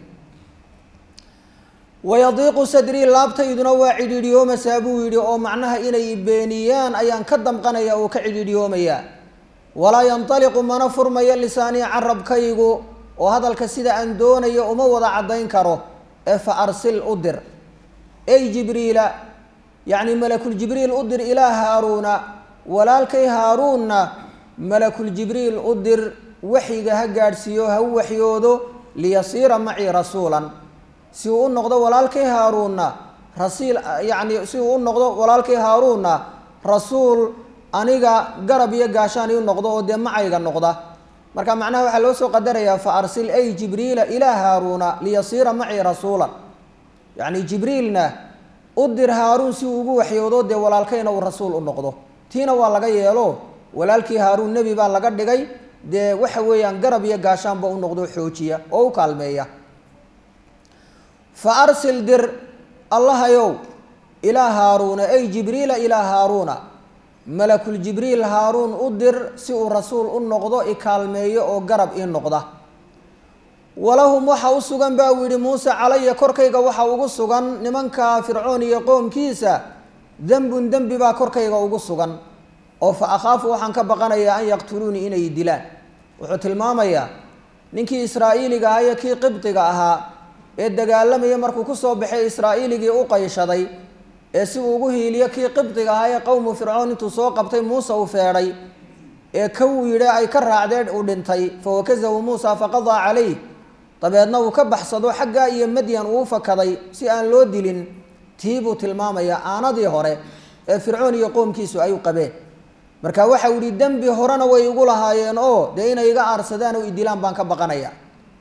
wayadiiqu sadrii laabtayduna waa cidhiidhiyoomasaa buu yidhi oo macnaha inay beeniyaan ayaan ka damqanaya oo ka cidhiidhiyoomayaa walaa yantaliqu mana furmayo lisaanii carabkaygu oo hadalka sida aan doonayo uma wada caddayn karo ee fa arsil u dir ey jibriila yacni malakuljibriil u dir ilaa haaruuna walaalkay haaruunna malakuljibriil u dir waxyiga ha gaadhsiiyo ha u waxyoodo liyasiira macii rasuulan si uu u noqdo walaalkay haaruunna rasiil yacni si uu u noqdo walaalkay haaruunna rasuul aniga garab iyo gaashaan iu noqdo oo dee macayga noqda marka macnaha waxaa loo soo qadarayaa fa arsil ay jibriila ilaa haaruuna liyasiira macii rasuulan yacni jibriilna u dir haaruun si uu ugu waxyoodo dee walaalkayna uu rasuul u noqdo tiina waa laga yeelo walaalkii haaruun nebi baa laga dhigay dee waxa weeyaan garab iyo gaashaanba u noqdo xoojiya oo u kaalmeeya fa arsil dir allahayow ilaa haaruuna ay jibriila ilaa haaruuna malakul jibriil haaruun u dir si uu rasuul u noqdo i kaalmeeyo oo garab ii noqda walahum waxa u sugan baa uu yidhi muuse calaya korkayga waxa ugu sugan nimanka fircoon iyo qoomkiisa dembun dembi baa korkayga ugu sugan oo fa akhaafu waxaan ka baqanayaa an yaqtuluunii inay dilaan wuxuu tilmaamayaa ninkii israa'iiliga ahaa iyo kii qibdiga ahaa ee dagaalamaya markuu kusoo baxay israa'iiligii u qayshaday ee si uu ugu hiiliyo kii qibdiga ahaa ee qowmu fircoon intuu soo qabtay muuse uu feedhay ee kawuu yidhi ay ka raacdeen uu dhintay fawakazahu muusa faqadaa calayh dabeedna uu ka baxsado xaggaa iyo madyan uu fakaday si aan loo dilin tii buu tilmaamayaa aanadii hore ee fircoon iyo qoomkiisu ay u qabeen marka waxa uu yihi dembi horena way igu lahaayeen oo dee inay iga aarsadaan oo idilaan baan ka baqanaya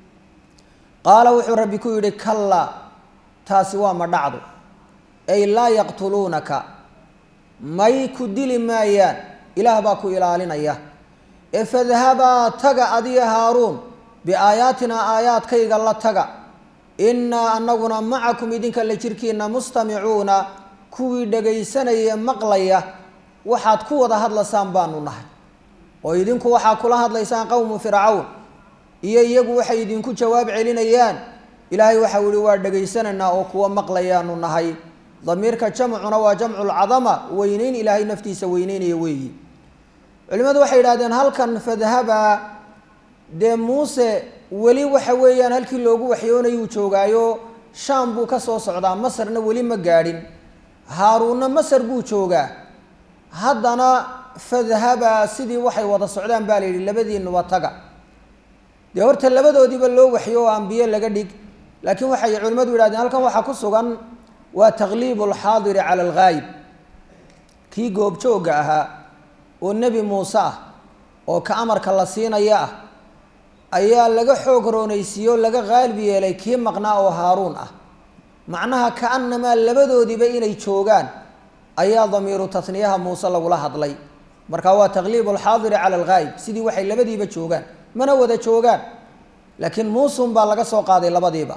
qaala wuxuu rabbi ku yidhi kallaa taasi waa ma dhacdo ay laa yaqtuluunaka may ku dili maayaan ilaah baa ku ilaalinaya ee fadhabaa taga adiya haaruun biaayaatinaa aayaadkayga la taga innaa anaguna macakum idinka la jirkiina mustamicuuna kuwii dhagaysanaya maqlaya waxaad ku wada hadlaysaan baanu nahay oo idinku waxaa kula hadlaysaan qowmu fircawn iyo iyagu waxay idinku jawaab celinayaan ilaahay waxa uu yihi waa dhagaysanaynaa oo kuwa maqlayaanu nahay damiirka jamcuna waa jamcu lcadama weyneyn ilaahay naftiisa weyneynaya weeyi culimadu waxay yidhahdeen halkan fadhaba dee muuse weli waxa weeyaan halkii loogu waxyoonayuu joogaayo shaam buu ka soo socdaa masarna weli ma gaadhin haaruunna masar buu joogaa haddana fadhaba sidii waxay wada socdaan baa la yidhi labadiinuba taga dee horta labadoodiiba loo waxyo oo ambiye laga dhig laakiin waxay culimmadu yidhahdeen halkan waxaa ku sugan waa takliibu alxaadiri cala alghaayib kii goobjoogga ahaa oo nebi muuse ah oo ka amarka la siinaya ah ayaa laga xoog roonaysiiyo laga qaalib yeelay kii maqnaa oo haaruun ah macnaha kaanamaa labadoodiiba inay joogaan ayaa damiiru tasniyaha muuse lagula hadlay marka waa takliibu alxaadiri cala alghaayib sidii waxay labadiiba joogaan mana wada joogaan laakiin muusun baa laga soo qaaday labadiiba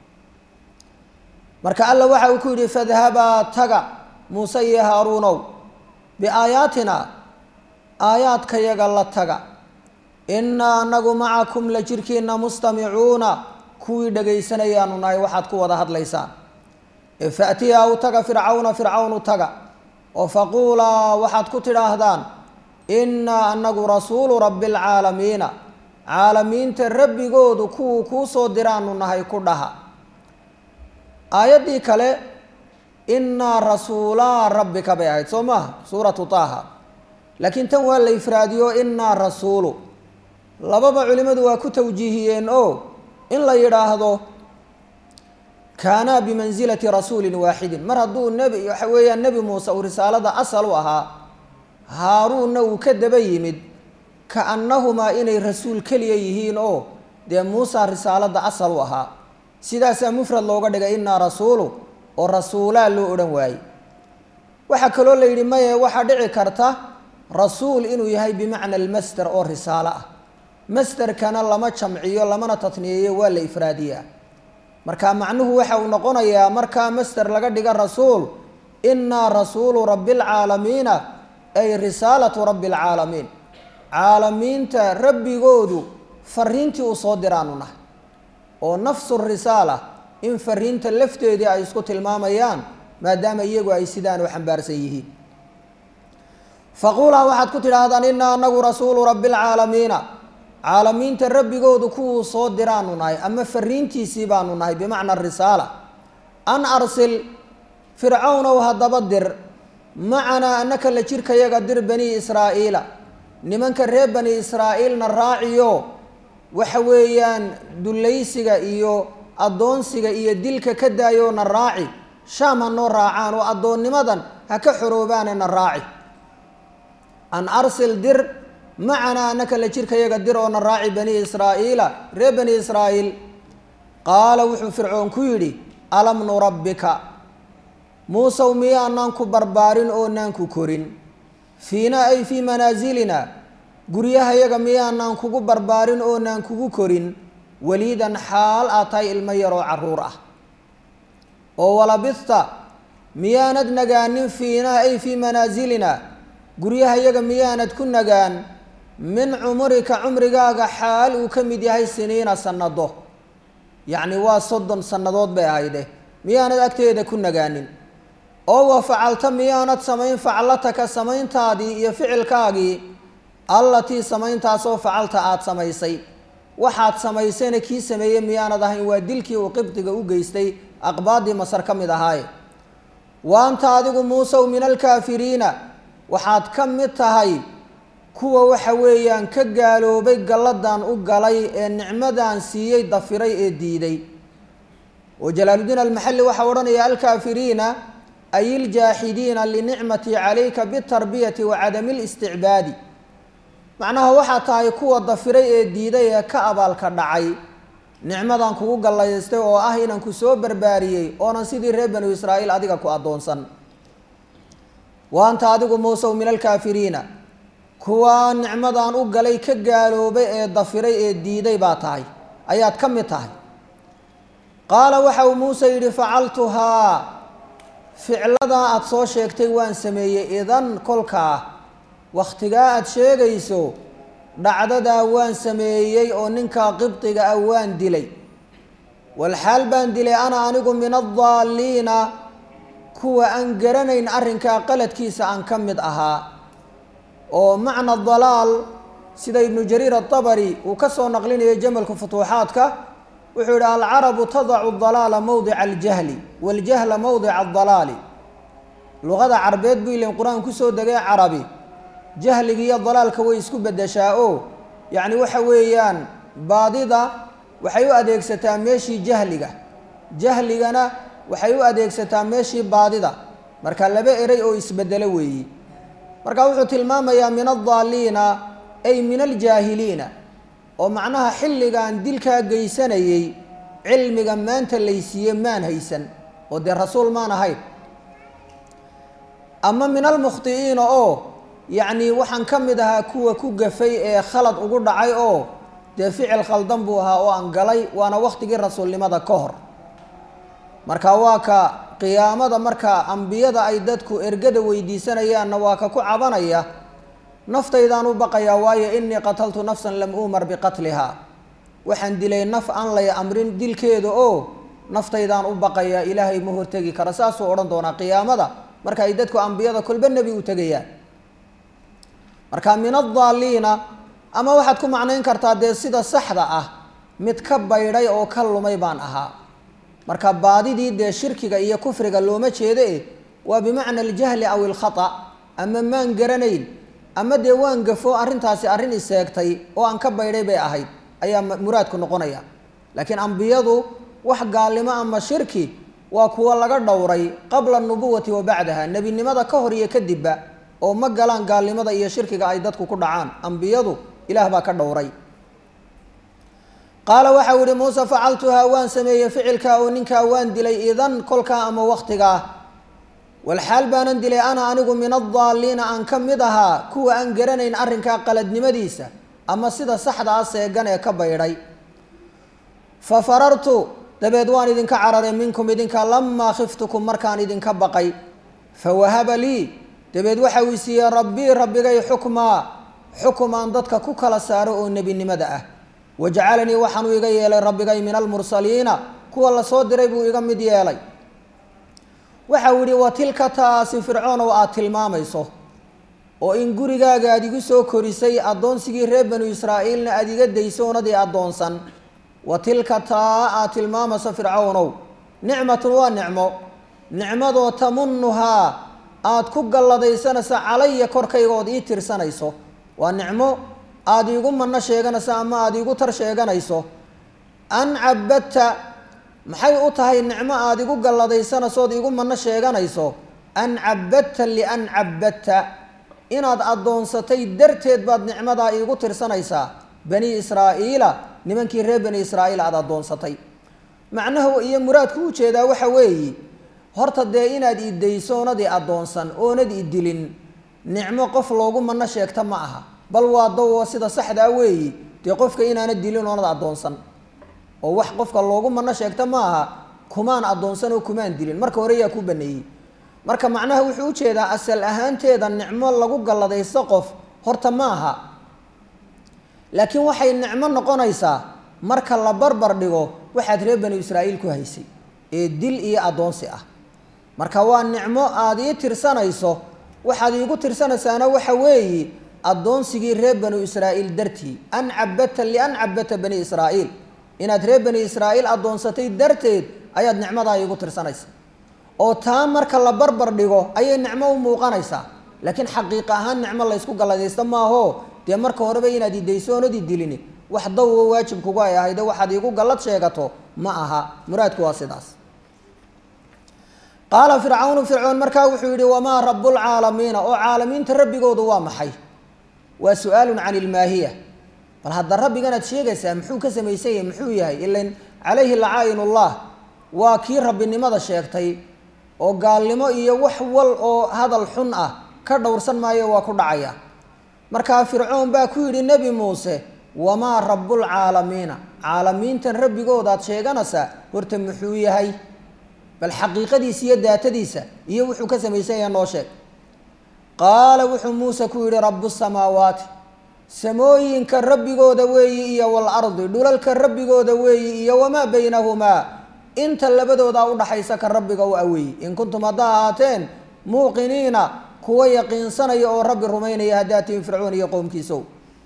marka alla waxa uu ku yidhi fadhabaa taga muuse iyo haaruunow biaayaatina aayaadkayaga la taga innaa anagu macakum la jirkiina mustamicuuna kuwii dhagaysanayaanu nahay waxaad ku wada hadlaysaan faatiyaa u taga fircawna fircawn u taga oo faquulaa waxaad ku tidhaahdaan innaa anagu rasuulu rabbi alcaalamiina caalamiinta rabbigoodu kuwuu kuu soo diraanu nahay ku dhaha aayaddii kale innaa rasuulaa rabbika bay ahayd soo maaha suuratu taaha laakiin tan waa la ifraadiyo innaa rasuulu lababa culimadu waa ku tawjiihiyeen oo in la yidhaahdo kaanaa bimansilati rasuulin waaxidin mar hadduu nebi waxa weeyaan nebi muuse uu risaalada asal u ahaa haaruunna uu ka daba yimid kaannahumaa inay rasuul keliya yihiin oo dee muusa risaalada asal u ahaa sidaasaa mufrad looga dhigay innaa rasuulu oo rasuulaa loo odhan waayey waxaa kaloo la yidhi maye waxaa dhici karta rasuul inuu yahay bimacna almasder oo risaalo ah masderkana lama jamciyo lamana tatniyeeyo waa la ifraadiyaa marka macnuhu waxa uu noqonayaa markaa masder laga dhiga rasuul innaa rasuulu rabbi alcaalamiina ay risaalatu rabbi alcaalamiin caalamiinta rabbigoodu fariintii uu soo diraanu nahay oo nafsu risaala in fariinta lafteedii ay isku tilmaamayaan maadaama iyagu ay sidaan u xambaarsan yihiin faquulaa waxaad ku tidhaahdaan innaa anagu rasuulu rabbi alcaalamiina caalamiinta rabbigoodu kuwuu soo diraanu nahay ama fariintiisii baanu nahay bimacna risaala an arsil fircawnow haddaba dir macanaa annaka la jirkayaga dir bani israa'iila nimanka reer bani israa'iilna raaciyo waxa weeyaan dullaysiga iyo addoonsiga iyo dilka ka daayoona raaci shaam ha noo raacaan oo addoonnimadan ha ka xoroobaanena raaci an arsil dir macanaa annaka la jirkayaga dir oona raaci bani israa'iila reer bani israa'iil qaala wuxuu fircoon ku yidhi alam nurabbika muusow miyaanaan ku barbaarin oonaan ku korin fiina ay fii manaasilina guryaha yaga miyaanaan kugu barbaarin oonaan kugu korin waliidan xaal aad tahay ilmo yaroo carruur ah oo walabista miyaanad nagaanin fiinaa ay fii manaasilina guryaha yaga miyaanad ku nagaan min cumurika cumrigaaga xaal uu ka mid yahay siniina sanado yacni waa 30 sannadood bay ahayde miyaanad agteeda ku nagaanin oo wa facalta miyaanad samayn faclataka samayntaadii iyo ficilkaagii allatii samayntaasoo facalta aad samaysay waxaad samaysayna kii sameeyey miyaanad ahayn waa dilkii uu qibdiga u geystay aqbaadii masar ka mid ahaaye wa anta adigu muusow min alkaafiriina waxaad ka mid tahay kuwa waxa weeyaan ka gaaloobay galladan u galay ee nicmadan siiyey dafiray ee diiday oo jalaaludiin almaxalli waxaa odhanaya alkaafiriina ay iljaaxidiina linicmati calayka bitarbiyati wa cadami listicbaadi macnaha waxaa tahay kuwa dafiray ee diiday ee ka abaalka dhacay nicmadan kugu gallaystay oo ah inaan ku soo barbaariyey oonan sidii reer banu israa'iil adiga ku addoonsan wa anta adigu muusow min alkaafiriina kuwa nicmadan u galay ka gaaloobay ee dafiray ee diiday baa tahay ayaad ka mid tahay qaala waxa uu muuse yidhi facaltuhaa ficladaa aada soo sheegtay waan sameeyey idan kolkaa wakhtigaa aada sheegayso dhacdadaa waan sameeyey oo ninkaa qibdiga ah waan dilay walxaal baan dilay ana anigu min addaaliina kuwa aan garanayn arrinkaa qaladkiisa aan ka mid ahaa oo macna dalaal sida ibnu jariir atabari uu ka soo naqlinayo jamalka futuuxaadka wuxuu yidhi alcarabu tadacu dalaala mowdica aljahli waljahla mowdica adalaali luqada carbeed buu ilan qur-aan kusoo degay carabi jahliga iyo dalaalka way isku bedeshaa oo yacni waxa weeyaan baadida waxay u adeegsataa meeshii jahligana waxay u adeegsataa meeshii baadida marka laba erey oo isbedelo weeyi marka wuxuu tilmaamayaa min addaaliina ay min aljaahiliina oo macnaha xilligan dilkaa geysanayey cilmiga maanta laysiiye maan haysan oo dee rasuul maan ahayn ama min almukhti'iina oo yacni waxaan ka mid ahaa kuwa ku gafay ee khalad ugu dhacay oo dee ficil khaldan buu ahaa oo aan galay waana wakhtigii rasuulnimada ka hor marka waa ka qiyaamada marka ambiyada ay dadku ergada weydiisanayaanna waa ka ku cabanaya naftaydaan u baqayaa waayo inii qataltu nafsan lam uumar biqatlihaa waxaan dilay naf aan lay amrin dilkeeda oo naftaydaan u baqayaa ilaahay ma hortegi kara saasuu odhan doonaa qiyaamada marka ay dadku ambiyada kolba nebi u tegayaan marka min addaaliina ama waxaad ku macnayn kartaa dee sida saxda ah mid ka baydhay oo ka lumay baan ahaa marka baadidii dee shirkiga iyo kufriga looma jeede waa bimacna aljahli aw ilkhata ama maan garanayn ama dee waan gafo arrintaasi arrin iseegtay oo aan ka baydhay bay ahayd ayaa muraadku noqonaya laakiin ambiyadu wax gaalnimo ama shirki waa kuwa laga dhowray qabla anubuwati wa bacdaha nebinimada ka hor iyo kadibba oo ma galaan gaalnimada iyo shirkiga ay dadku ku dhacaan ambiyadu ilaah baa ka dhowray qaala waxau yihi muuse facaltuhaa waan sameeyey ficilkaa oo ninkaa waan dilay idan kolkaa ama wakhtigaa walxaal baanan dilay ana anigu min addaaliina aan ka mid ahaa kuwa aan garanayn arrinkaa qaladnimadiisa ama sida saxda ah seegan ee ka baydhay fa farartu dabeed waan idinka cararay minkum idinka lamaa khiftukum markaan idinka baqay fawahaba lii dabeed waxa uu siiyey rabbii rabbigay xukmaa xukum aan dadka ku kala saaro oo nebinimada ah wajacalanii waxaanuu iga yeelay rabbigay min almursaliina kuwa la soo diray buu iga mid yeelay waxau yihi wa tilka taasi fircoonow aad tilmaamayso oo in gurigaaga aad igu soo korisay addoonsigii reer banu israa'iilna aad iga dayso oonadii addoonsan wa tilka taa aad tilmaamayso fircawnow nicmatun waa nicmadoo tamunuhaa aad ku galladaysanayso calaya korkayga ood ii tirsanayso waa nicmo aada iigu manno sheeganayso ama aada iigu tar sheeganayso an cabadta maxay u tahay nicmo aada igu galladaysanayso ood iigu manno sheeganayso an cabadta lian cabadta inaad addoonsatay darteed baad nicmadaa iigu tirsanaysaa bani israa'iila nimankii reer bani israa'iil aada addoonsatay macnaha iyo muraadku u jeedaa waxa weeye horta dee inaad i dayso oonad i addoonsan oonad i dilin nicmo qof loogu manno sheegta ma aha bal waa dawo sida saxda weeyi dee qofka inaana dilin oonad addoonsan oo wax qofka loogu manno sheegta ma aha kumaan addoonsan oo kumaan dilin marka hore yaa ku baneeyey marka macnaha wuxuu u jeedaa asal ahaanteeda nicmo lagu galladaysto qof horta ma aha laakiin waxay nicmo noqonaysaa marka la barbar dhigo waxaad reer banu israa'iil ku haysay ee dil iyo addoonsi ah marka waa nicmo aad ii tirsanayso waxaad iigu tirsanaysaana waxa weeye addoonsigii reer banu israa'iil dartii an cabata lian cabata bani israa'iil inaad reer bani israa'iil addoonsatay darteed ayaad nicmadaa iigu tirsanaysa oo taa marka la barbar dhigo ayay nicmo u muuqanaysaa laakiin xaqiiqa ahaan nicmo la ysku galladaysta maaho dee marka horeba inaad idayso oonad idilini wax dawo waajib kugu ay ahayde waxaad iigu gallad sheegato ma aha muraadku waa sidaas qaala fircawnu fircoon markaa wuxuu yihi wamaa rabbulcaalamiina oo caalamiinta rabbigoodu waa maxay waa su-aalun can ilmaahiya bal hadda rabbiganaad sheegaysaa muxuu ka samaysan yahay muxuu yahay ilan calayhi lacaa'inullah waa kii rabbinimada sheegtay oo gaalnimo iyo wax wal oo hadal xun ah ka dhowrsan maayo waa ku dhacaya markaa fircoon baa ku yidhi nebi muuse wamaa rabbulcaalamiina caalamiintan rabbigoodaad sheeganaysaa horta muxuu yahay bal xaqiiqadiisa iyo daatadiisa iyo wuxuu ka samaysan yahay noo sheeg qaala wuxuu muuse ku yidhi rabu samaawaati samooyinka rabbigooda weeyi iyo waalardi dhulalka rabbigooda weeyi iyo wamaa baynahumaa inta labadoodaa udhaxaysa ka rabbiga u aweeyi in kuntum haddaa ahaateen muuqiniina kuwa yaqiinsanaya oo rabbi rumaynaya haddaad tihiin fircoon iyo qowmkiisow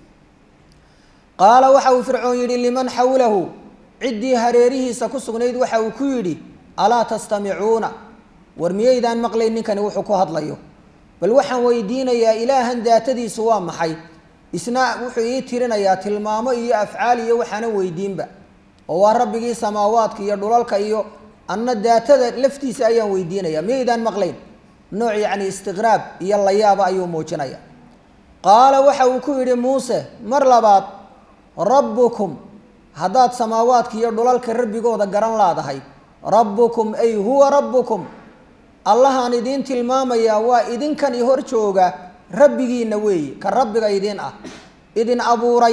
qaala waxa uu fircoon yidhi liman xawlahu ciddii hareerihiisa ku sugnayd waxa uu ku yidhi alaa tastamicuuna war miyaydaan maqlayn ninkani wuxuu ku hadlayo bal waxaan weydiinayaa ilaahan daatadiisu waa maxay isna wuxuu ii tirinayaa tilmaamo iyo afcaal iyo waxaanan weydiinba oo waa rabbigii samaawaadka iyo dhulalka iyo anna daatada laftiisa ayaan weydiinaya miyaydaan maqlayn nooc yacni istiqraab iyo layaaba ayuu muujinaya qaala waxa uu ku yidhi muuse mar labaad rabbukum haddaad samaawaadka iyo dhulalka rabbigooda garan laadahay rabbukum ay huwa rabbukum allahaan idiin tilmaamayaa waa idinkan i hor jooga rabbigiina weeyi ka rabbiga idiin ah idin abuuray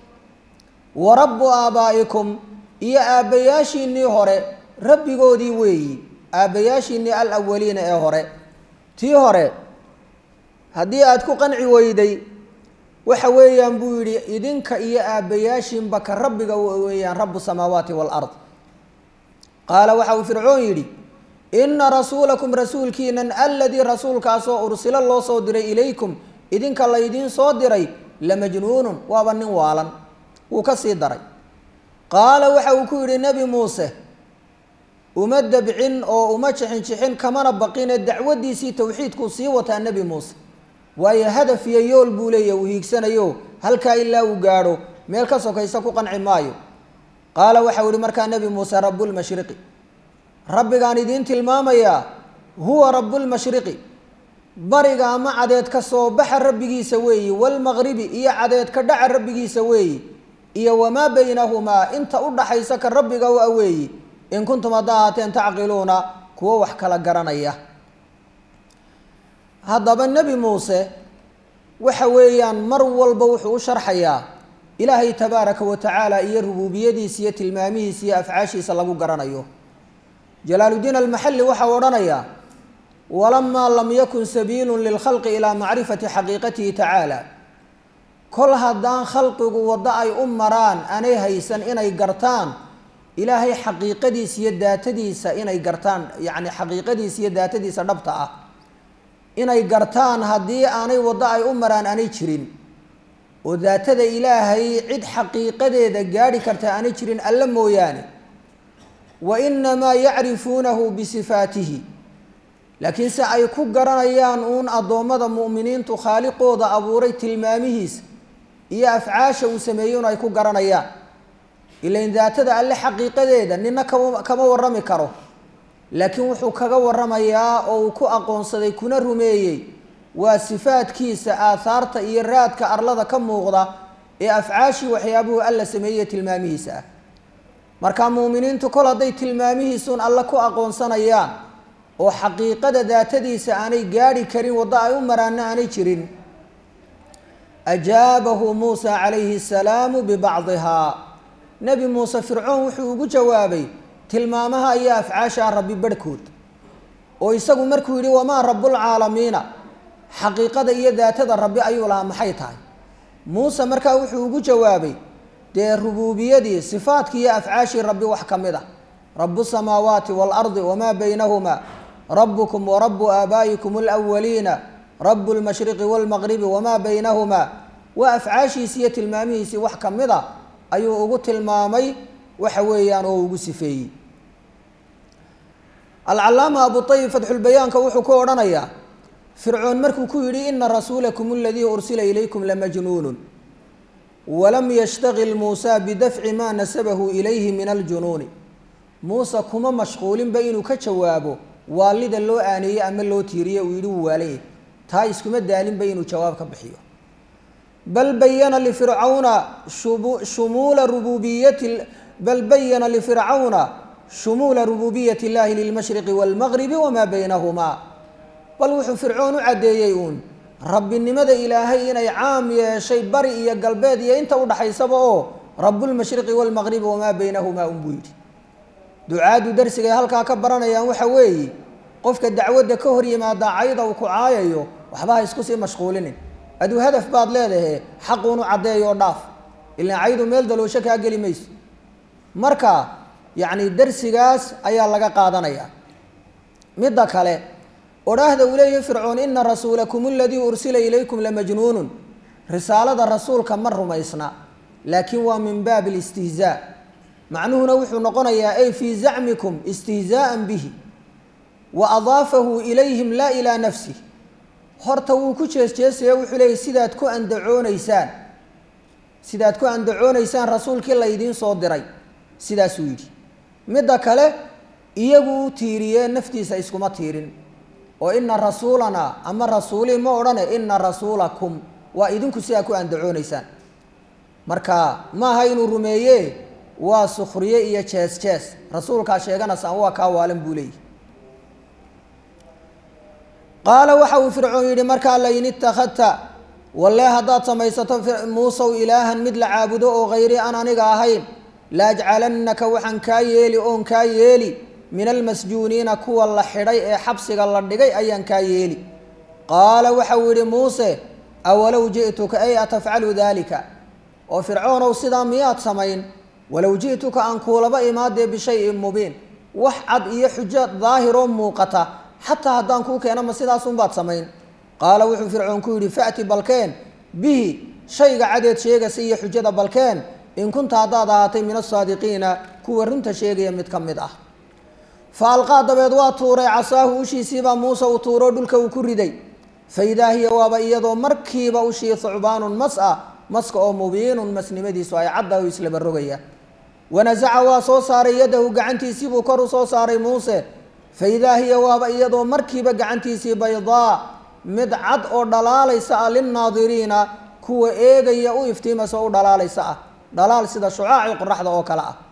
wa rabbu aabaa'ikum iyo aabbayaashiinnii hore rabbigoodii weeyi aabbayaashiinnii alawaliina ee hore tii hore haddii aad ku qanci weyday waxa weeyaan buu yidhi idinka iyo aabbayaashiinba ka rabbiga weeyaan rabu samaawaati waalard qaala waxa uu fircoon yidhi ina rasuulakum rasuulkiinan aladii rasuulkaasoo ursilo loo soo diray ilaykum idinka laydiin soo diray lamajnuunun waaba nin waalan wuu ka sii daray qaala waxa uu ku yidhi nebi muuse uma dabcin oo uma jixinjixin kamana baqine dacwadiisii towxiidkuu sii wataa nebi muuse waayo hadaf iyo yool buu leeyahy uu hiigsanayo halkaa ilaa uu gaadho meel ka sokaysa ku qanci maayo qaala waxau yihi markaa nebi muuse rabbulmashriqi rabbigaan idiin tilmaamayaa huwa rabbulmashriqi bariga ama cadeed ka soo baxa rabbigiisa weeyi waalmaqribi iyo cadeed ka dhaca rabbigiisa weeyi iyo wamaa baynahumaa inta u dhaxaysa ka rabbiga u aweeyi in kuntum haddaa ahaateen tacqiluuna kuwo wax kala garanaya haddaba nebi muuse waxa weeyaan mar walba wuxuu u sharxayaa ilaahay tabaaraka wa tacaala iyo rubuubiyadiisa iyo tilmaamihiisa iyo afcaashiisa lagu garanayo jalaaludiin almaxalli waxau odhanayaa walamaa lam yakun sabiilun lilkhalqi ilaa macrifati xaqiiqatihi tacaala kol haddaan khalqigu waddo ay u maraan aanay haysan inay gartaan ilaahay xaqiiqadiisa iyo daatadiisa inay gartaan yacni xaqiiqadiisa iyo daatadiisa dhabta ah inay gartaan haddii aanay waddo ay u maraan aanay jirin oo daatada ilaahay cid xaqiiqadeeda gaadhi karta aanay jirin alla mooyaane wa inamaa yacrifuunahu bisifaatihi laakiin se ay ku garanayaan uun addoommada mu'miniintu khaaliqooda abuuray tilmaamihiisa iyo afcaasha uu sameeyey un ay ku garanayaan ilain daatada alle xaqiiqadeeda nina kama warrami karo laakiin wuxuu kaga warramayaa oo uu ku aqoonsaday kuna rumeeyey waa sifaadkiisa aahaarta iyo raadka arlada ka muuqda ee afcaashii waxyaabuhu alla sameeyey tilmaamihiisa ah marka muuminiintu kol hadday tilmaamihiisuun alle ku aqoonsanayaan oo xaqiiqada daatadiisa aanay gaadhi karin waddo ay u maraana aanay jirin ajaabahu muusa calayhi salaamu bibacdihaa nebi muuse fircoon wuxuu ugu jawaabay tilmaamaha iyo afcaasha rabbi barhkood oo isagu markuu yidhi wamaa rabbulcaalamiina xaqiiqada iyo daatada rabbi ayuu lahaa maxay tahay muuse markaa wuxuu ugu jawaabay dee rubuubiyadii sifaadkii iyo afcaashii rabbi wax ka mid ah rabu samaawaati waalardi wamaa baynahumaa rabbukum warabu aabaa'ikum alawaliina rabu lmashriqi waalmaqribi wamaa baynahumaa waa afcaashiisii iyo tilmaamihiisii wax ka mid a ayuu ugu tilmaamay waxa weeyaan oo ugu sifeeyey alcalaama abuayib fatxulbayaanka wuxuu ku odhanayaa fircoon markuu ku yidhi ina rasuulakum aladii ursila ilaykum lamajnuunun walam yashtagil muusa bidafci maa nasabahu ilayhi min aljunuuni muuse kuma mashquulinba inuu ka jawaabo waalida loo aaneeyey ama loo tiiriye uu yidhi wuu waalan yahay taa iskuma daalinba inuu jawaab ka bixiyo bal bayana lifircawna shumuula rububiyati bal bayana lifircawna shumuula rububiyati اllahi lilmashriqi wاlmagribi wamaa baynahumaa bal wuxuu fircoon u caddeeyey uun rabbinimada ilaahay inay caam yeeshay bari iyo galbeed iyo inta udhaxaysaba oo rabulmashriqi wاlmagribi wamaa baynahumaa unbuu yidhi ducaadu darsiga ay halkaa ka baranayaan waxa weeye qofka dacwadda ka hor yimaada cayda uu ku caayayo waxba ha isku sii mashquulinin aduu hadaf baad leedahay xaquunu caddeeyo oo dhaaf ilaa caydu meel daloosho kaa geli mayso marka yacni darsigaas ayaa laga qaadanayaa midda kale odhaahda uu leeyahay fircoon ina rasuulakum aladii ursila ilaykum lamajnuunun risaalada rasuulka ma rumaysna laakiin waa min baabi alistihzaa macnuhuna wuxuu noqonayaa ay fii zacmikum istihzaa'an bihi wa adaafahu ilayhim laa ilaa nafsih horta wuu ku jeesjeesaya wuxuu leeyahy sidaad ku andacoonaysaan rasuulkii laydiin soo diray sidaasuu yidhi midda kale iyagu u tiiriyee naftiisa iskuma tiirin oo ina rasuulanaa ama rasuulii ma odhane ina rasuulakum waa idinku sidaa ku andacoonaysaan marka maaha inuu rumeeye waa sukhriye iyo jees jees rasuulkaa sheeganaysaan waa kaa waalan buu leeyahy qaala waxa uu fircoon yidhi markaa lain ittakhadta walle haddaad samaysato muusow ilaahan mid la caabudo oo hayri aan aniga ahayn laajcalannaka waxaan kaa yeeli oon kaa yeeli min almasjuuniina kuwa la xidhay ee xabsiga la dhigay ayaan kaa yeeli qaala waxa uu yidhi muuse awalow ji'tuka ay atafcalu daalika oo fircoonow sidaa miyaad samayn walow ji'tuka aan kuulaba imaadee bishayin mubiin wax cad iyo xujo daahiroo muuqata xataa haddaan kuu keena ma sidaasunbaad samayn qaala wuxuu fircoon ku yidhi fa'ti balkeen bihi shayga cadeed sheegasa iyo xujada balkeen in kunta haddaad ahaatay min asaadiqiina kuwa runta sheegaya mid ka mid ah fa alqaa dabeed waa tuuray casaahu ushiisiibaa muuse uu tuuroo dhulka uu ku riday fa idaa hiya waaba iyadoo markiiba ushii thucbaanun mas ah maska oo mubiinun masnimadiisu ay caddahu islaba rogaya wanasaca waa soo saaray yadahu gacantiisiibuu kor u soo saaray muuse fa idaa hiya waaba iyadoo markiiba gacantiisii baydaa mid cad oo dhalaalaysa ah linnaadiriina kuwa eegaya u iftiimaysa oo u dhalaalaysa ah dhalaal sida shucaaci qoraxda oo kale ah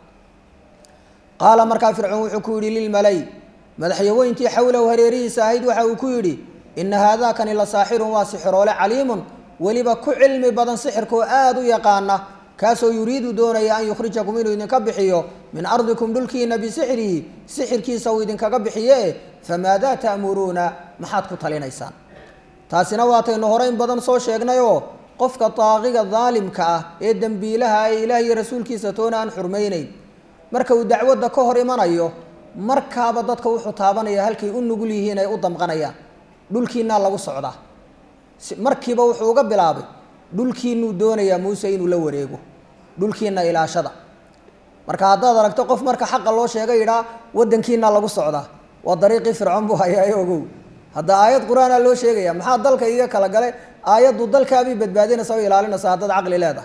qaala markaa fircoon wuxuu ku yidhi lilmalay madaxyaweyntii xawlahu hareerihiisa ahayd waxa uu ku yidhi ina haadaakani la saaxirun waa sixiroole caliimun weliba ku cilmi badan sixirkoo aada u yaqaana kaasoo yuriidu doonaya an yukhrijakum inuu idinka bixiyo min ardikum dhulkiina bisixrihi sixirkiisa uu idinkaga bixiye famaadaa ta'muruuna maxaad ku talinaysaan taasina waataynu horeyn badan soo sheegnayoo qofka daaqiga daalimka ah ee dembiilaha ee ilaah iyo rasuulkiisa toona aan xurmaynayn marka uu dacwadda ka hor imanayo markaaba dadka wuxuu taabanaya halkay u nugul yihiin ay u damqanayaan dhulkiinaa lagu socdaa markiiba wuxuu uga bilaabay dhulkiinuu doonayaa muuse inuu la wareego dhulkiina ilaashada marka haddaad aragto qof marka xaqa loo sheega yidhaa waddankiina lagu socdaa waa dariiqii fircoon buu hayaa ogow hadda aayad qur-aanaa loo sheegaya maxaa dalka iga kala galay aayaddu dalkaabay badbaadinaysa oo ilaalinaysa haddaad caqli leedahay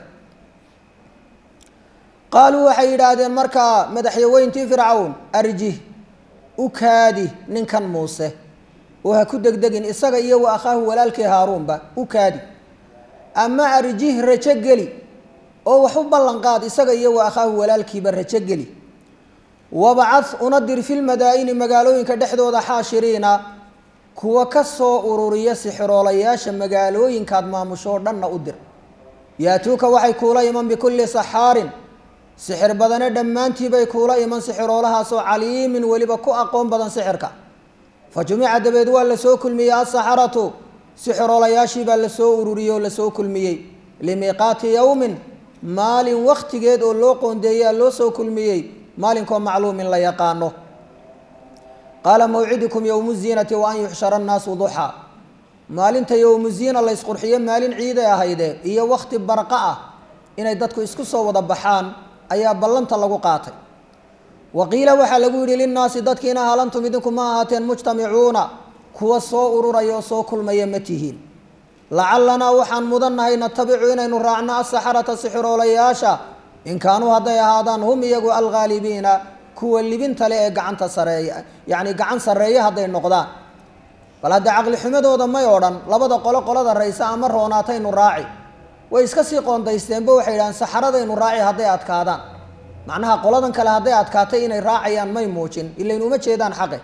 qaaluu waxay yidhaahdeen markaa madaxyaweyntii fircawn arjih u kaadi ninkan muuse oo ha ku degdegin isaga iyo wa akhaahu walaalkii haaruunba u kaadi ama arjih rajo geli oo wax u ballan qaad isaga iyo wa akhaahu walaalkiiba rajo geli wabcad una dir fi lmadaa'ini magaalooyinka dhexdooda xaashiriina kuwa ka soo ururiya sixiroolayaasha magaalooyinkaad maamushoo dhanna u dir yaatuuka waxay kuula iman bikulli saxaarin sixir badane dhammaantii bay kuula iman sixiroolahaasoo caliimin weliba ku aqoon badan sixirka fa jumica dabeed waa la soo kulmiyey asaxaratu sixiroolayaashii baa la soo ururiyey oo la soo kulmiyey limiiqaati yowmin maalin wakhtigeed oo loo qoondeeyaa loo soo kulmiyey maalinkoo macluumin la yaqaano qaala mawcidukum yowmu ziinati wa an yuxshara annaasu duxaa maalinta yowmu ziina la ysqurxiyo maalin ciiday ahayde iyo wakhti barqa ah inay dadku isku soo wada baxaan ayaa ballanta lagu qaatay wa qiila waxaa lagu yidhi linnaasi dadkiina hal antum idinku ma ahaateen mujtamicuuna kuwa soo ururaya oo soo kulmaya ma tihiin lacalanaa waxaan mudannahay natabicu inaynu raacno asaxarata sixiroolayaasha in kaanuu hadday ahaadaan hum iyagu alghaalibiina kuwa libinta le ee gacanta sareeya yacni gacan sarreeya hadday noqdaan bal hadda caqli xumadooda may odhan labada qolada raysa ama roonaataynu raaci way iska sii qoondaysteenba waxay yidhahaan saxaradaynu raaci hadday adkaadaan macnaha qoladan kale hadday adkaatay inay raacayaan may muujin ilayn uma jeedaan xaqe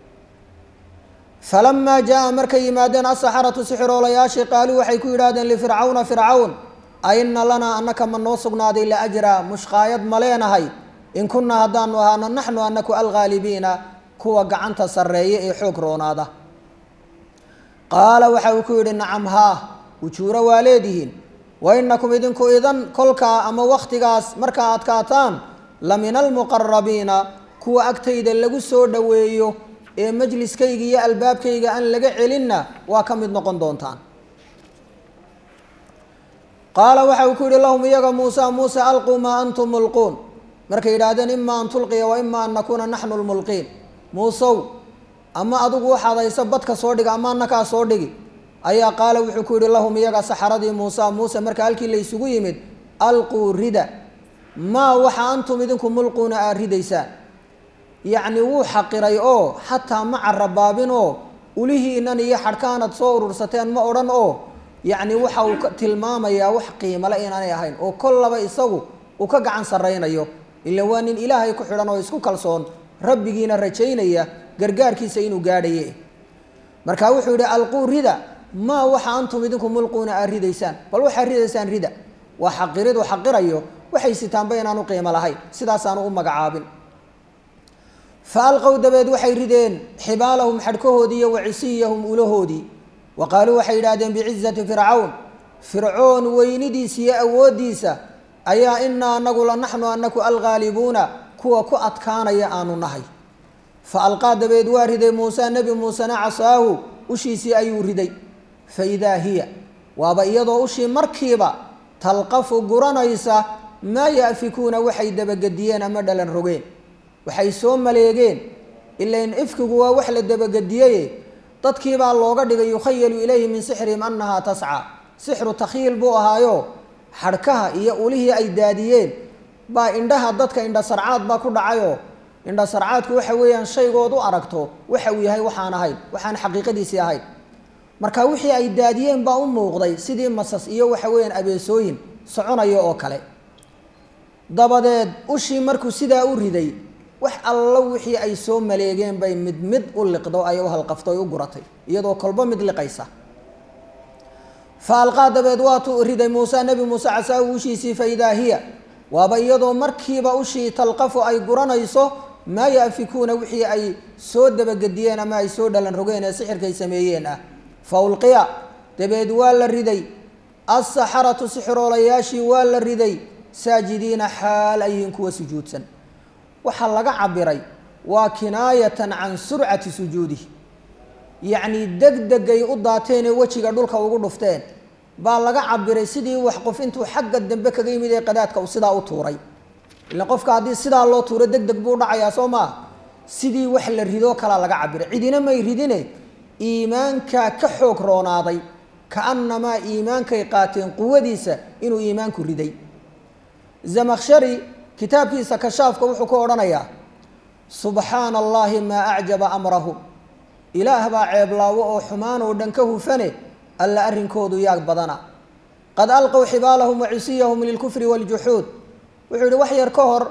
falamaa jaa markay yimaadeen asaxaratu sixiroolayaashii qaaluu waxay ku yidhahdeen lifircawna fircawn aina lanaa annaka ma noo sugnaaday laajra mushqaayad ma leenahay in kunnaa haddaanu ahaano naxnu anaku alghaalibiina kuwa gacanta sarreeye ee xoog roonaada qaala waxa uu ku yidhi nacam haa ujuuro waa leedihiin wa inakum idinku idan kolkaa ama wakhtigaas markaa adkaataan la min almuqarabiina kuwa agtayda lagu soo dhoweeyo ee majliskayga iyo albaabkayga aan laga celinna waa ka mid noqon doontaan qaala waxa uu ku yidhi lahum iyaga muuse alquu maa antum mulquun markay yidhaahdeen ima an tulqiya wa ima an nakuuna naxnu lmulqiin muusow ama adigu waxaad hayso badka soo dhiga ama annakaa soo dhigi ayaa qaala wuxuu ku yidhi lahum iyaga saxaradii muuse marka halkii la ysugu yimid alquu rida maa waxa antum idinku mulquuna aad ridaysaan yacni wuu xaqiray oo xataa ma carabaabin oo ulihiinan iyo xadhkaanad soo urursateen ma odhan oo yacni waxa uu tilmaamayaa wax qiimale inaanay ahayn oo kollaba isagu uu ka gacan sarraynayo ila waa nin ilaahay ku xidhan oo isku kalsoon rabbigiina rajaynaya gargaarkiisa inuu gaadhaye marka wuxuu yidhi alquu rida maa waxa antum idinku mulquuna aad ridaysaan bal waxaad ridaysaan rida waa xaqirid uu xaqirayo waxay sitaanba inaanu qiimo lahayn sidaasaanu u magacaabin fa alqow dabeed waxay rideen xibaalahum xadhkahoodii iyo wacisiyahum ulahoodii wa qaaluu waxay yidhahdeen bicizati fircawn fircoon weynidiisa iyo awooddiisa ayaa inaa anagu la naxnu anaku alghaalibuuna kuwa ku adkaanaya aanu nahay fa alqaa dabeed waa riday muuse nebi muusena casaahu ushiisii ayuu riday fa idaa hiya waaba iyadoo ushii markiiba talqafu guranaysa maa ya'fikuuna waxay dabagediyeen ama dhalan rogeen waxay soo maleegeen ilain ifkigu waa wax la dabagediyaye dadkiibaa looga dhigay yukhayalu ilayhi min sixrihim annahaa tascaa sixru takhyiil buu ahaayo xadhkaha iyo ulihii ay daadiyeen baa indhaha dadka indha sarcaad baa ku dhacayoo indha sarcaadku waxa weeyaan shaygood u aragto waxa uu yahay waxaan ahayn waxaan xaqiiqadiisii ahayn marka wixii ay daadiyeen baa u muuqday sidii masas iyo waxa weeyaan abeesooyin soconaya oo kale dabadeed ushii markuu sidaa u riday wax allo wixii ay soo maleegeen bay mid mid u liqdo ay u halqafto ay u guratay iyadoo kolba mid liqaysa fa alqaa dabeed waatuu riday muuse nebi muuse casaahu ushiisii fa idaa hiya waaba iyadoo markiiba ushii talqafu ay guranayso maa ya'fikuuna wixii ay soo dabagediyeen ama ay soo dhalan rogeen ee sixirkay sameeyeen ah fa ulqiya dabeed waa la riday asaxaratu sixiroolayaashii waa la riday saajidiina xaal ayihiin kuwa sujuudsan waxaa laga cabiray waa kinaayatan can surcati sujuudihi yacni degdegay u daateenee wejiga dhulka ugu dhufteen baa laga cabiray sidii wax qof intuu xagga dambe kaga yimid ee qadaadka uu sidaa u tuuray ila qofka haddii sidaa loo tuuro degdeg buu dhacayaa soo maa sidii wax la ridoo kalaa laga cabiray cidina may ridine iimaankaa ka xoog roonaaday kaannamaa iimaankay qaateen quwadiisa inuu iimaanku riday zamakhshari kitaabkiisa kashaafka wuxuu ku odhanayaa subxaana allahi maa acjaba amrahu ilaah baa ceeblaawo oo xumaan oo dhan ka hufane alla arrinkoodu yaag badana qad alqow xibaalahum wacisiyahum lilkufri waaljuxuud wuxuu yihi wax yar ka hor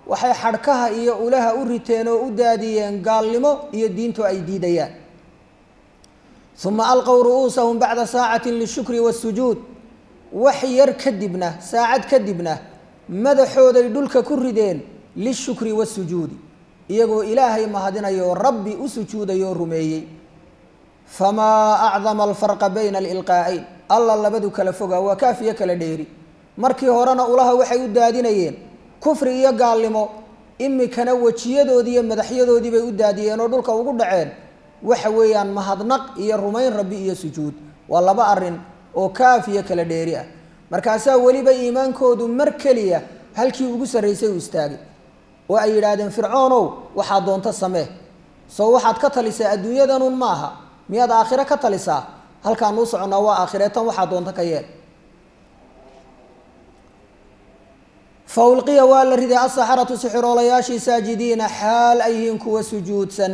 waxay xadhkaha iyo ulaha u riteen oo u daadiyeen gaalnimo iyo diintu ay diidayaan. uma alqow ru'uusahum bacda saacati lishukri waasujuud, wax yar kadibna saacad kadibna madaxooday dhulka ku rideen lishukri waasujuudi, iyagoo ilaahay mahadinayo rabbi u sujuudayo rumeeyey. famaa acdama alfarqa bayna alilqaa'ayn, alla labadu kala fogaa waa kaafiyo kala dheeri. markii horena ulaha waxay u daadinayeen kufri iyo gaalnimo, imikana wejiyadoodii iyo madaxyadoodii bay u daadiyeen oo dhulka ugu dhaceen waxa weeyaan mahadnaq iyo rumayn rabbi iyo sujuud. waa laba arin oo kaafiyo kala dheeri ah. markaasaa weliba iimaankoodu mar keliya halkii ugu sarraysay u istaagay oo ay yidhaahdeen fircoonow waxaad doonto samee, soo waxaad ka talisaa adduunyadanun maaha, miyaad aakhire ka talisaa? halkaan uu soconnaa waa aakhire, tan waxaad doonto ka yeel. fa ulqiya waa la riday asaxaratu sixiroolayaashii saajidiina xaal ay yihiin kuwa sujuudsan.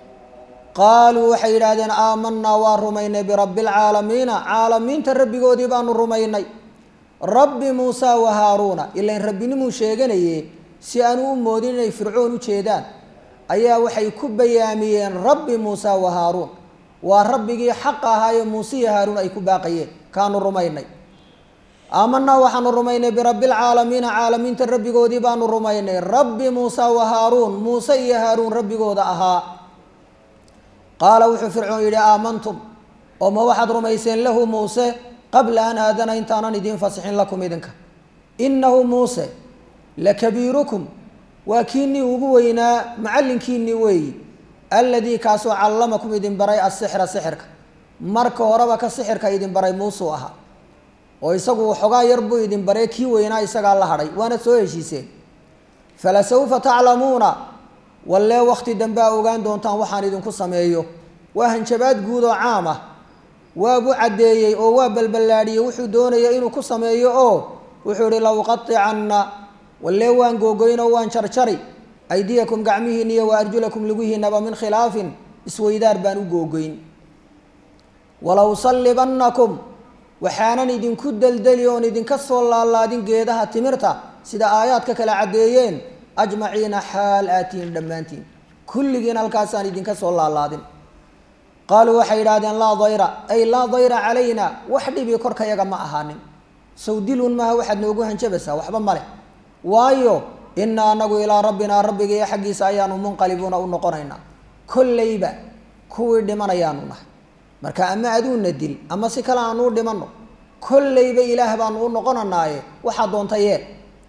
qaaluu waxay yidhaahdeen aamanaa waa rumaynay birabbi alcaalamiina, caalamiinta rabbigoodii baanu rumaynay. rabbi muusaa wa haaruuna, ilain rabbinimuu sheeganaye si aanu u moodin inay fircoon u jeedaan ayaa waxay ku bayaamiyeen rabbi muusaa wa haaruun, waa rabbigii xaqa ahaayo muuse iyo haaruun ay ku baaqayeen, kaanu rumaynay. aamanaa waxaanu rumaynay birabbi alcaalamiina, caalamiinta rabbigoodii baanu rumaynay. rabbi muusaa wa haaruun, muuse iyo haaruun rabbigooda ahaa. qaala wuxuu fircoon yidhi aamantum, oo ma waxaad rumayseen lahu muuse qabla an aadana intaanan idiin fasixin lakum idinka. innahu muuse lakabiirukum, waa kiinii ugu weynaa macallinkiinii weeyi, alladii kaasoo callamakum idin baray asixra sixirka. marka horeba ka sixirka idin baray muusuu ahaa, oo isagu waxoogaa yar buu idin baree kii weynaa isagaa la hadhay, waana soo heshiiseen. falasawfa taclamuuna, wallee wakhti dambe a ogaan doontaan waxaan idinku sameeyo. waa hanjabaad guud oo caam ah, waabuu caddeeyey oo waa balballaadhiyey wuxuu doonaya inuu ku sameeyo, oo wuxuu ihi lawqaticanna, wallee waan googoyn oo waan jarjari, aydiyakum gacmihiin iyo wa arjulakum lugihiinaba min khilaafin, isweydaar baan u googoyn. walawsallibannakum, waxaanan idinku deldeli oon idinka soo laalaadin geedaha timirta sida aayaadka kala caddeeyeen, ajmaciina xaal aatiin dhammaantiin, kulligiin halkaasaan idinka soo laalaadin. qaaluu waxay yidhahdeen laa dayra, ay laa dayra calayna, wax dhibi korkayaga ma ahaanin. sow diluun maaha waxaad noogu hanjabaysaa, waxba ma leh. waayo innaa anagu ilaa rabbinaa rabbigiiyo xaggiisa ayaanu munqalibuuna u noqonaynaa, kollayba kuwii dhimanayaanu nahay. marka ama aduuna dil ama si kale aanu u dhimanno, kollayba ilaah baanu u noqonanaaye waxaa doonta yeel.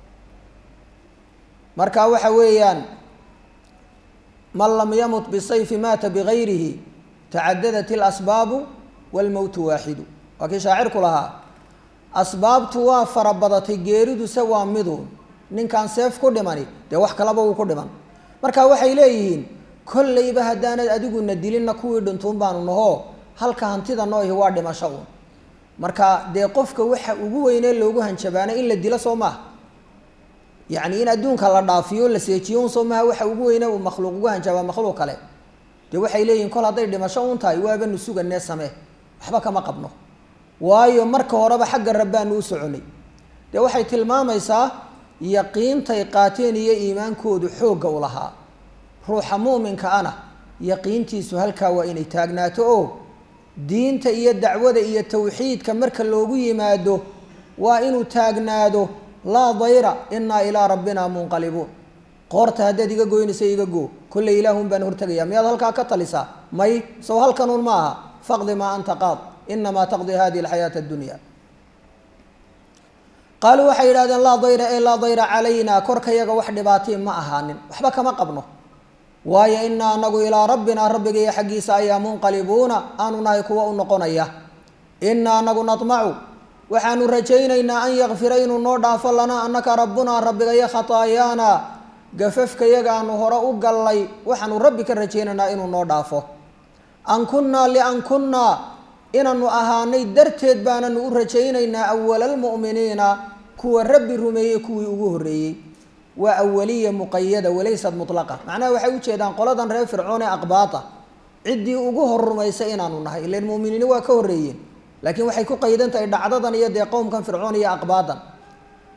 marka waxa weeyaan man lam yamut bisayfi maata bigayrihi tacadadat ilasbaabu walmowtu waaxidu. waa kii shaacirku lahaa asbaabtu waa fara badatay, geeriduse waa miduun, ninkaan seef ku dhimani dee wax kalaba wuu ku dhiman. marka waxay leeyihiin kollayba haddaanad adiguna dilinna kuwii dhintuun baanu nahoo halka hantida noohi waa dhimasho uun. marka dee qofka waxa ugu weynee loogu hanjabaana in la dilo soo maaha, yacni in adduunka la dhaafiyo la seejiyo un soo maaha waxa ugu weyne uu makhluuq ugu hanjabaa makhluuq kale. dee waxay leeyihin kol hadday dhimasho un tahay waaba nu suganee samee, waxba kama qabno, waayo marka horeba xagga rabbaanu u soconay. dee waxay tilmaamaysaa yaqiintay qaateen iyo iimaankoodu xoogga u lahaa. ruuxa muuminka ana yaqiintiisu halkaa waa inay taagnaato, oo diinta iyo dacwada iyo tawxiidka marka loogu yimaado waa inuu taagnaado. laa dayra innaa ilaa rabbina munqalibuun, qoorta haddaad iga goynaysa iga goo, kolley ilaahun baan hortegayaa. miyaad halkaa ka talisaa? may, sow halkanuun ma aha. faqdi maa anta qaad, inamaa taqdi hadihi alxayaata addunya. qaaluu waxay yidhahdeen laa dayra ee laa dayra calayna, korkayaga wax dhibaatii ma ahaanin, waxba kama qabno. waayo innaa anagu ilaa rabbinaa rabbigayo xaggiisa ayaa munqalibuuna, aanu nahay kuwa u noqonaya. innaa anagu natmacu, waxaanu rajaynaynaa an yakfira inuu noo dhaafo lanaa annaka rabbunaa rabbigayo khataayaana, gafafkayagaanu hore u gallay waxaanu rabbi ka rajaynaynaa inuu noo dhaafo. an kunnaa lian kunnaa, inaanu ahaanay darteed baananu u rajaynaynaa awala almu'miniina, kuwa rabbi rumeeyey kuwii ugu horreeyey. waa awaliya muqayada walaysad mutlaqa, macnaha waxay ujeedaan qoladan reer fircoon ee aqbaata ciddii ugu hor rumaysa inaanu nahay. ilan mu'miniini waa ka horreeyeen, laakiin waxay ku qaydan tahay dhacdadan iyo dee qowmkan fircoon iyo aqbaadan.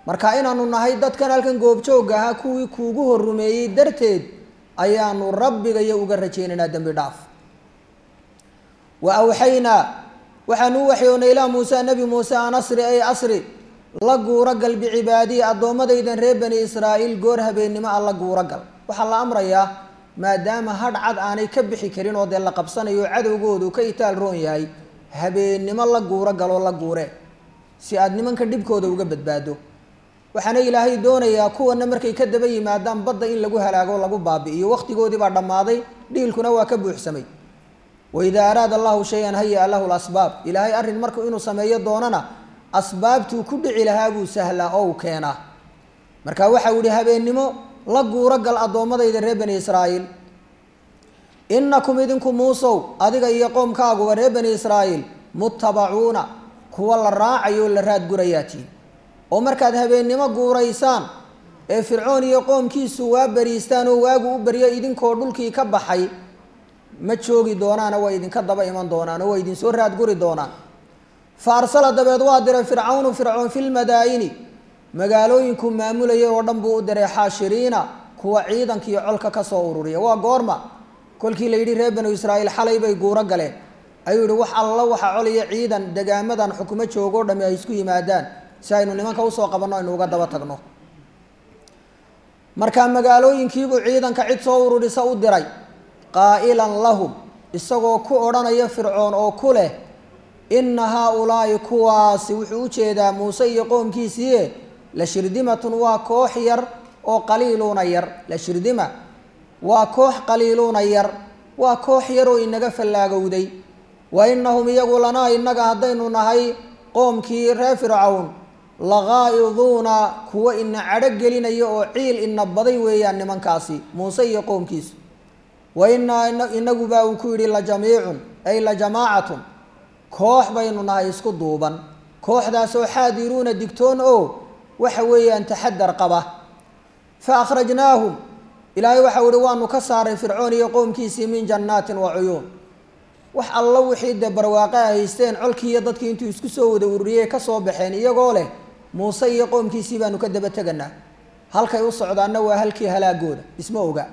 marka inaanu nahay dadkan halkan goobjooga ahaa kuwii kuugu horrumeeyey darteed ayaanu rabbiga iyo uga rajaynaynaa dembi dhaaf wa awxaynaa waxaanu u waxyoonay ilaa muusa nebi muuse an asri ay asri la guuro gal bicibaadii addoommadaydan reer bani israa'iil goor habeennimo a la guuro gal waxaa la amrayaa maadaama hadh cad aanay ka bixi karin oo dee la qabsanayo cadowgoodu ka itaal roon yahay habeennimo la guuro galoo la guure si aad nimanka dhibkooda uga badbaado waxaana ilaahay doonayaa kuwana markay ka daba yimaadaan badda in lagu halaago lagu baabi'iyo waqtigoodii baa dhammaaday dhiilkuna waa ka buuxsamay waidaa araada allahu shay-an haya lahu lasbaab ilaahay arrin markuu inuu sameeyo doonana asbaabtuu ku dhici lahaa buu sahlaa oo uu keenaa marka waxau yihi habeennimo la guuro gal addoommadayda reer bani israa'iil innakum idinku muusow adiga iyo qoomkaaguba reer bani israa'iil muttabacuuna kuwa la raacayo la raad gurayaatiin oo markaad habeennimo guuraysaan ee fircoon iyo qoomkiisu waa bariistaan oo waagu u baryo idinkoo dhulkii ka baxay ma joogi doonaana way idinka daba iman doonaan oo way idinsoo raad guri doonaan fa arsala dabeed waa diray fircawnu fircoon filmadaa'ini magaalooyinkuu maamulayay oo dhan buu u diray xaashiriina kuwa ciidankiiyo colka ka soo ururiya waa goorma kolkii la yidhi reer banu israa'iil xalay bay guuro galeen ayuu yihi wax alla waxa col iyo ciidan degaamadan xukumo joogoo dhammi ay isku yimaadaan si aynu nimanka usoo qabanno aynu uga daba tagno markaa magaalooyinkiibuu ciidanka cid soo ururisa u diray qaa'ilan lahum isagoo ku odhanaya fircoon oo ku leh inna haa-ulaa'i kuwaasi wuxuu u jeedaa muuse iyo qoomkiisiie la shirdimatun waa koox yar oo qaliiluuna yar la shirdima waa koox qaliiluuna yar waa koox yar oo inaga fallaagowday wa innahum iyagu lanaa innaga haddaynu nahay qoomkii reer fircawn lagaa'iduuna kuwa ina cadho gelinaya oo ciil ina baday weeyaan nimankaasi muuse iyo qoomkiisu wa innaa inagu baa uu ku yidhi la jamiicun ay la jamaacatun koox baynu nahay isku duuban kooxdaasoo xaadiruuna digtoon oo waxa weeyaan taxadar qaba fa akhrajnaahum ilaahay waxau ihi waanu ka saaray fircoon iyo qoomkiisii min jannaatin wa cuyuun wax alla wixii dee barwaaqe a haysteen colkii iyo dadkii intuu isku soo wada ururiyey ka soo baxeen iyagoo leh muuse iyo qoomkiisii baanu ka daba teganaa halkay u socdaanna waa halkii halaagooda isma oga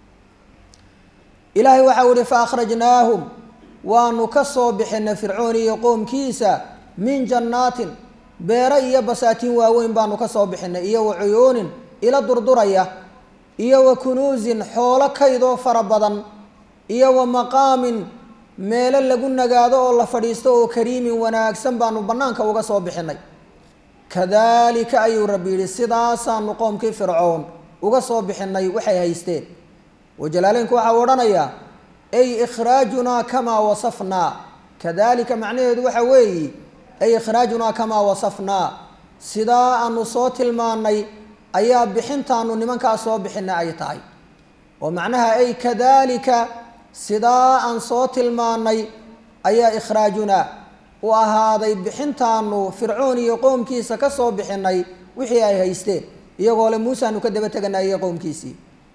ilaahay waxau ihi fa akhrajnaahum waanu ka soo bixinay fircoon iyo qoomkiisa min jannaatin beero iyo basaatiin waaweyn baanu ka soo bixinay iyo wa cuyuunin ila durduraya iyo wa kunuusin xoolo kaydoo fara badan iyo wa maqaamin meelo lagu nagaado oo la fadhiisto oo kariimin wanaagsan baanu bannaanka uga soo bixinay kadaalika ayuu rabbi yidhi sidaasaanu qoomkii fircoon uga soo bixinay waxay haysteen wajalaaleynku waxaa odhanayaa ay ikhraajunaa kamaa wasafnaa kadaalika macnaheedu waxa weeye ay ikhraajunaa kamaa wasafnaa sidaa aanu soo tilmaanay ayaa bixintaanu nimankaas soo bixina ay tahay oo macnaha ay kadaalika sidaa aan soo tilmaanay ayaa ikhraajunaa u ahaaday bixintaanu fircoon iyo qoomkiisa ka soo bixinay wixii ay haysteen iyagoo le muuseanu ka daba teganay iyo qoomkiisii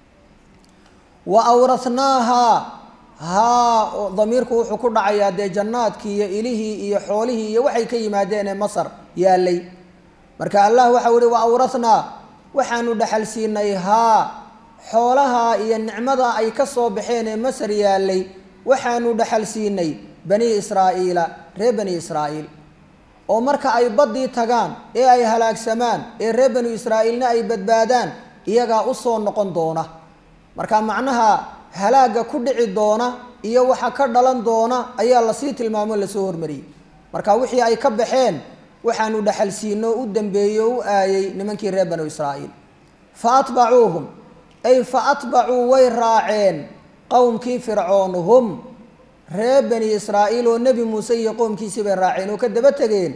wa awrathnaahaa haa damiirku wuxuu ku dhacayaa dee jannaadkii iyo ilihii iyo xoolihii iyo waxay ka yimaadeen ee masar yaallay marka allah waxau ihi wa awrathnaa waxaanu dhaxal siinay haa xoolaha iyo nicmada ay ka soo baxeen ee masar yaallay waxaanu dhaxal siinay bani israa'iila reer bani israa'iil oo marka ay baddii tagaan ee ay halaagsamaan ee reer bani israa'iilna ay badbaadaan iyagaa u soo noqon doona marka macnaha halaagga ku dhici doona iyo waxa ka dhalan doona ayaa lasii tilmaamo lasoo hormariyey marka wixii ay ka baxeen waxaanu dhaxal siino u dambeeyey oo u aayay nimankii reer banu israa'iil fa atbacuuhum ay fa atbacuu way raaceen qowmkii fircoon hum reer bani israa'iil oo nebi muuse iyo qoomkiisii bay raaceen oo ka daba tegeen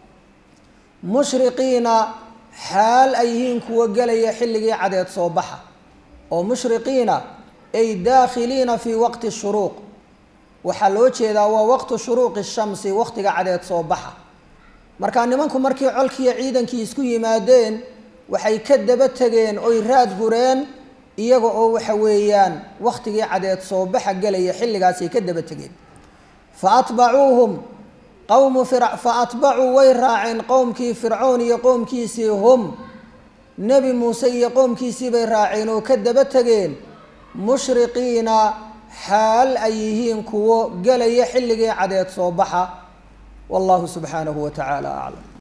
mushriqiina xaal ay yihiin kuwa gelaya xilligii cadeed soo baxa oo mushriqiina ay daakhiliina fii waqti shuruuq waxaa loo jeedaa waa waqtu shuruuqi shamsi waqtiga cadeed soo baxa markaa nimanku markii colkiiyo ciidankii isku yimaadeen waxay ka daba tegeen oy raad gureen iyaga oo waxa weeyaan waqtigii cadeed soo baxa gelaya xilligaasay ka daba tegeen fa atbacuuhum fa atbacuu way raaceen qowmkii fircoon iyo qoomkiisii hum nebi muuse iyo qoomkiisii bay raaceen oo ka daba tegeen mushriqiina xaal ay yihiin kuwo gelaya xilligii cadeed soo baxa wallahu subxaanahu wa tacaala aclam.